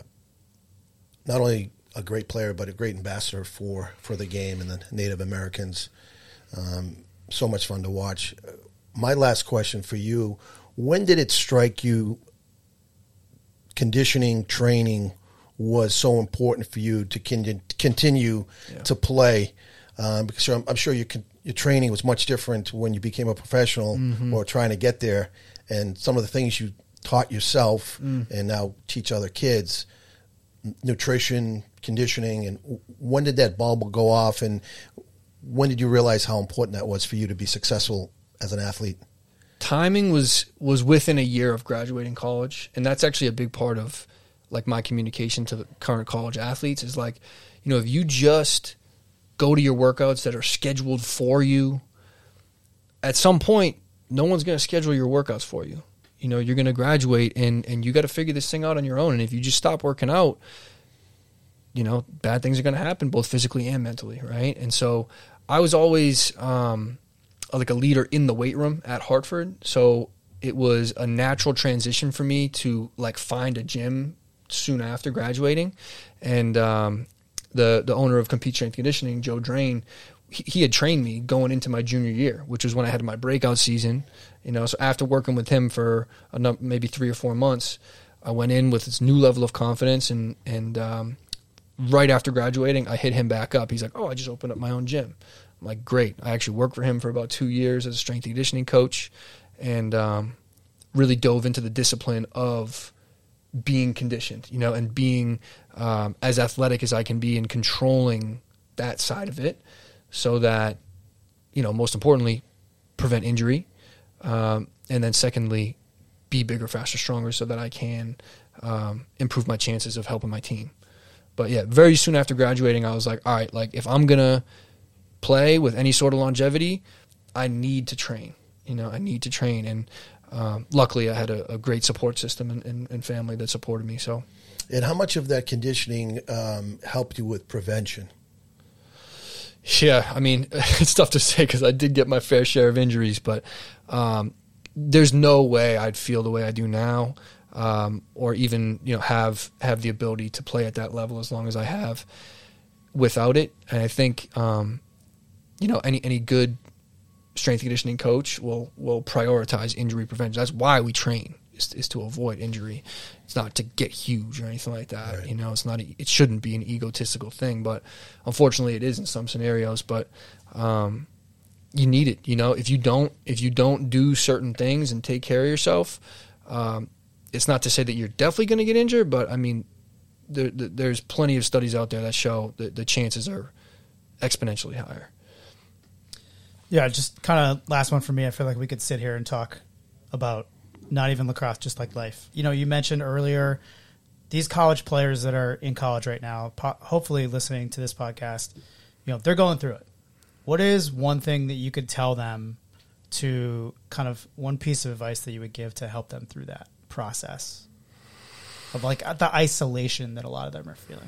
not only a great player, but a great ambassador for, for the game and the Native Americans. Um, so much fun to watch. My last question for you, when did it strike you conditioning, training was so important for you to con- continue yeah. to play? Um, because I'm, I'm sure you can, your training was much different when you became a professional mm-hmm. or trying to get there. And some of the things you taught yourself mm. and now teach other kids, nutrition, conditioning, and when did that bulb go off and when did you realize how important that was for you to be successful as an athlete? Timing was, was within a year of graduating college. And that's actually a big part of like my communication to the current college athletes is like, you know, if you just go to your workouts that are scheduled for you, at some point, no one's going to schedule your workouts for you. You know, you're going to graduate and, and you got to figure this thing out on your own. And if you just stop working out, you know, bad things are going to happen both physically and mentally, right? And so I was always um, like a leader in the weight room at Hartford. So it was a natural transition for me to like find a gym soon after graduating. And um, the the owner of Compete Strength Conditioning, Joe Drain, he, he had trained me going into my junior year, which was when I had my breakout season. You know, so after working with him for a num- maybe three or four months, I went in with this new level of confidence. And and um, right after graduating, I hit him back up. He's like, "Oh, I just opened up my own gym." I'm like, "Great!" I actually worked for him for about two years as a strength and conditioning coach, and um, really dove into the discipline of being conditioned, you know, and being um, as athletic as I can be and controlling that side of it so that, you know, most importantly, prevent injury. Um, and then secondly, be bigger, faster, stronger so that I can um, improve my chances of helping my team. But yeah, very soon after graduating, I was like, all right, like if I'm going to play with any sort of longevity, I need to train, you know, I need to train. And Um, luckily, I had a, a great support system and, and, and family that supported me. So, and how much of that conditioning um, helped you with prevention? Yeah, I mean, it's tough to say because I did get my fair share of injuries, but um, there's no way I'd feel the way I do now, um, or even you know have have the ability to play at that level as long as I have without it. And I think um, you know any any good strength and conditioning coach will will prioritize injury prevention. That's why we train, is, is to avoid injury. It's not to get huge or anything like that. Right. You know, it's not. A, it shouldn't be an egotistical thing, but unfortunately, it is in some scenarios. But um, you need it. You know, if you don't if you don't do certain things and take care of yourself, um, it's not to say that you're definitely going to get injured. But I mean, there, there, there's plenty of studies out there that show that the chances are exponentially higher. Yeah, just kind of last one for me. I feel like we could sit here and talk about not even lacrosse, just like life. You know, you mentioned earlier these college players that are in college right now, po- hopefully listening to this podcast, you know, they're going through it. What is one thing that you could tell them to kind of one piece of advice that you would give to help them through that process of like the isolation that a lot of them are feeling?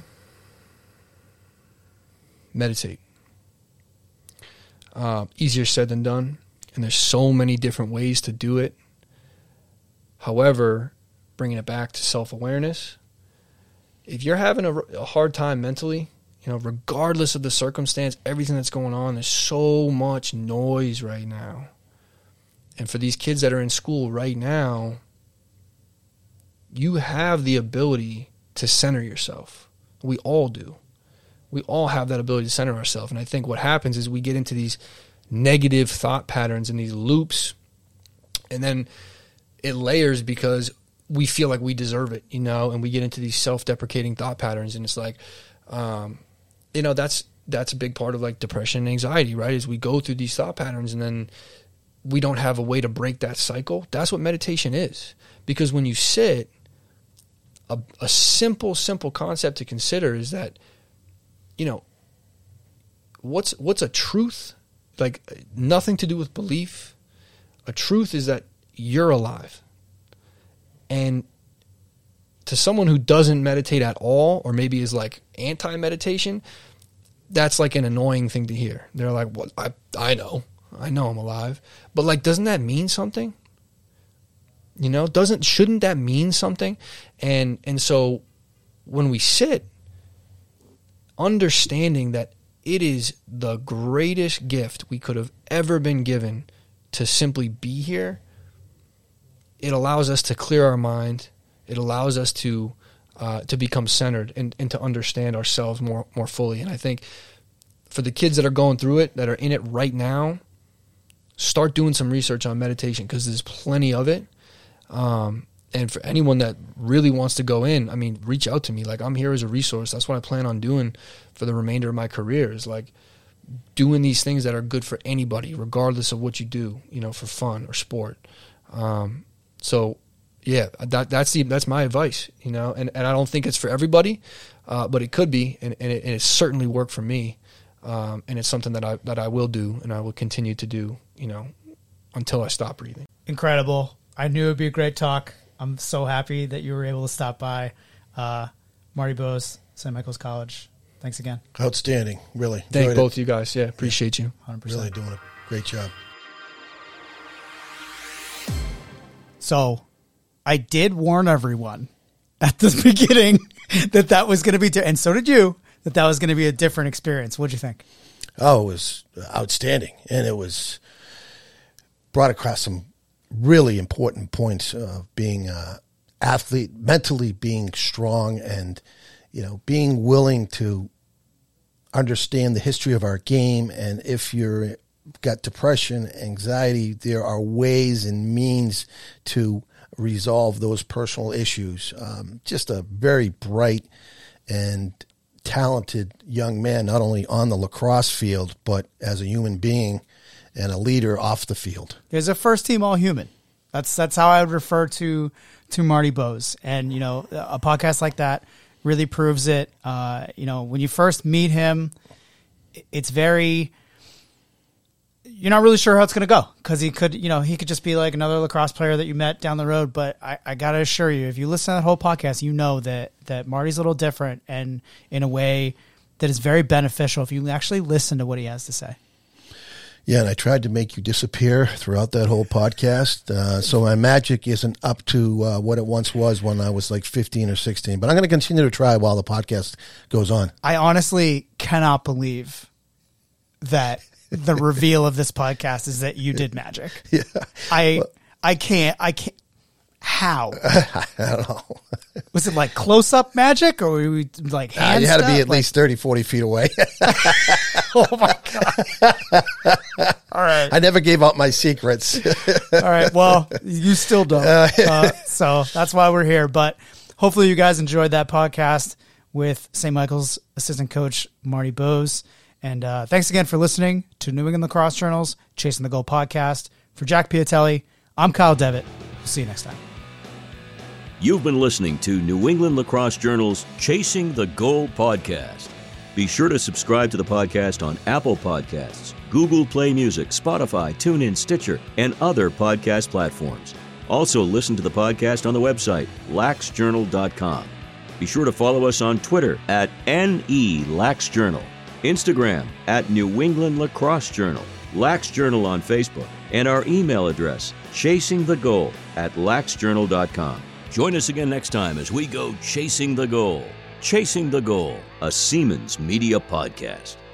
Meditate. Uh, easier said than done, and there's so many different ways to do it. However, bringing it back to self-awareness, if you're having a, a hard time mentally, you know, regardless of the circumstance, everything that's going on, there's so much noise right now. And for these kids that are in school right now, you have the ability to center yourself. We all do. We all have that ability to center ourselves. And I think what happens is we get into these negative thought patterns and these loops, and then it layers because we feel like we deserve it, you know, and we get into these self-deprecating thought patterns. And it's like, um, you know, that's that's a big part of like depression and anxiety, right? Is we go through these thought patterns and then we don't have a way to break that cycle. That's what meditation is. Because when you sit, a, a simple, simple concept to consider is that, you know, what's what's a truth? Like, nothing to do with belief. A truth is that you're alive. And to someone who doesn't meditate at all, or maybe is like anti-meditation, that's like an annoying thing to hear. They're like, well, I, I know. I know I'm alive. But like, doesn't that mean something? You know, doesn't, shouldn't that mean something? And, and so when we sit, understanding that it is the greatest gift we could have ever been given to simply be here, it allows us to clear our mind. It allows us to uh, to become centered and, and to understand ourselves more more fully. And I think for the kids that are going through it, that are in it right now, start doing some research on meditation, because there's plenty of it. Um, and for anyone that really wants to go in, I mean, reach out to me. Like, I'm here as a resource. That's what I plan on doing for the remainder of my career, is like doing these things that are good for anybody, regardless of what you do, you know, for fun or sport. Um, so yeah, that, that's the, that's my advice, you know, and, and I don't think it's for everybody, uh, but it could be, and, and, it, and it certainly worked for me. Um, and it's something that I, that I will do, and I will continue to do, you know, until I stop breathing. Incredible. I knew it'd be a great talk. I'm so happy that you were able to stop by. Uh, Marty Bose, Saint Michael's College. Thanks again. Outstanding. Really. Thank Enjoyed both it. of you guys. Yeah. Appreciate you. one hundred percent. Really doing a great job. So I did warn everyone at the beginning that that was going to be, di- and so did you, that that was going to be a different experience. What'd you think? Oh, it was outstanding. And it was brought across some really important points of being an athlete, mentally being strong, and, you know, being willing to understand the history of our game. And if you're got depression, anxiety, there are ways and means to resolve those personal issues. Um, just a very bright and talented young man, not only on the lacrosse field, but as a human being and a leader off the field. He's a first team all human. That's that's how I would refer to to Marty Bose. And, you know, a podcast like that really proves it. Uh, you know, when you first meet him, it's very, you're not really sure how it's going to go, because he could, you know, he could just be like another lacrosse player that you met down the road. But I, I got to assure you, if you listen to that whole podcast, you know that, that Marty's a little different, and in a way that is very beneficial if you actually listen to what he has to say. Yeah, and I tried to make you disappear throughout that whole podcast. Uh, so my magic isn't up to uh, what it once was when I was like fifteen or sixteen. But I'm going to continue to try while the podcast goes on. I honestly cannot believe that the reveal of this podcast is that you did magic. Yeah. I I can't I can't how? I don't know. Was it like close up magic, or were we like Uh, hand you had to be stuff? at least thirty, forty feet away. Oh my god. All right. I never gave out my secrets. All right. Well, you still don't. Uh, so that's why we're here. But hopefully you guys enjoyed that podcast with Saint Michael's assistant coach, Marty Bose. And uh, thanks again for listening to New England Lacrosse Journal's Chasing the Goal podcast. For Jack Piatelli, I'm Kyle Devitt. We'll see you next time. You've been listening to New England Lacrosse Journal's Chasing the Goal podcast. Be sure to subscribe to the podcast on Apple Podcasts, Google Play Music, Spotify, TuneIn, Stitcher, and other podcast platforms. Also, listen to the podcast on the website, lax journal dot com. Be sure to follow us on Twitter at N E Lax Journal, Instagram at New England Lacrosse Journal, Lax Journal on Facebook, and our email address, chasingthegoal at lax journal dot com. Join us again next time as we go chasing the goal. Chasing the Goal, a Siemens Media podcast.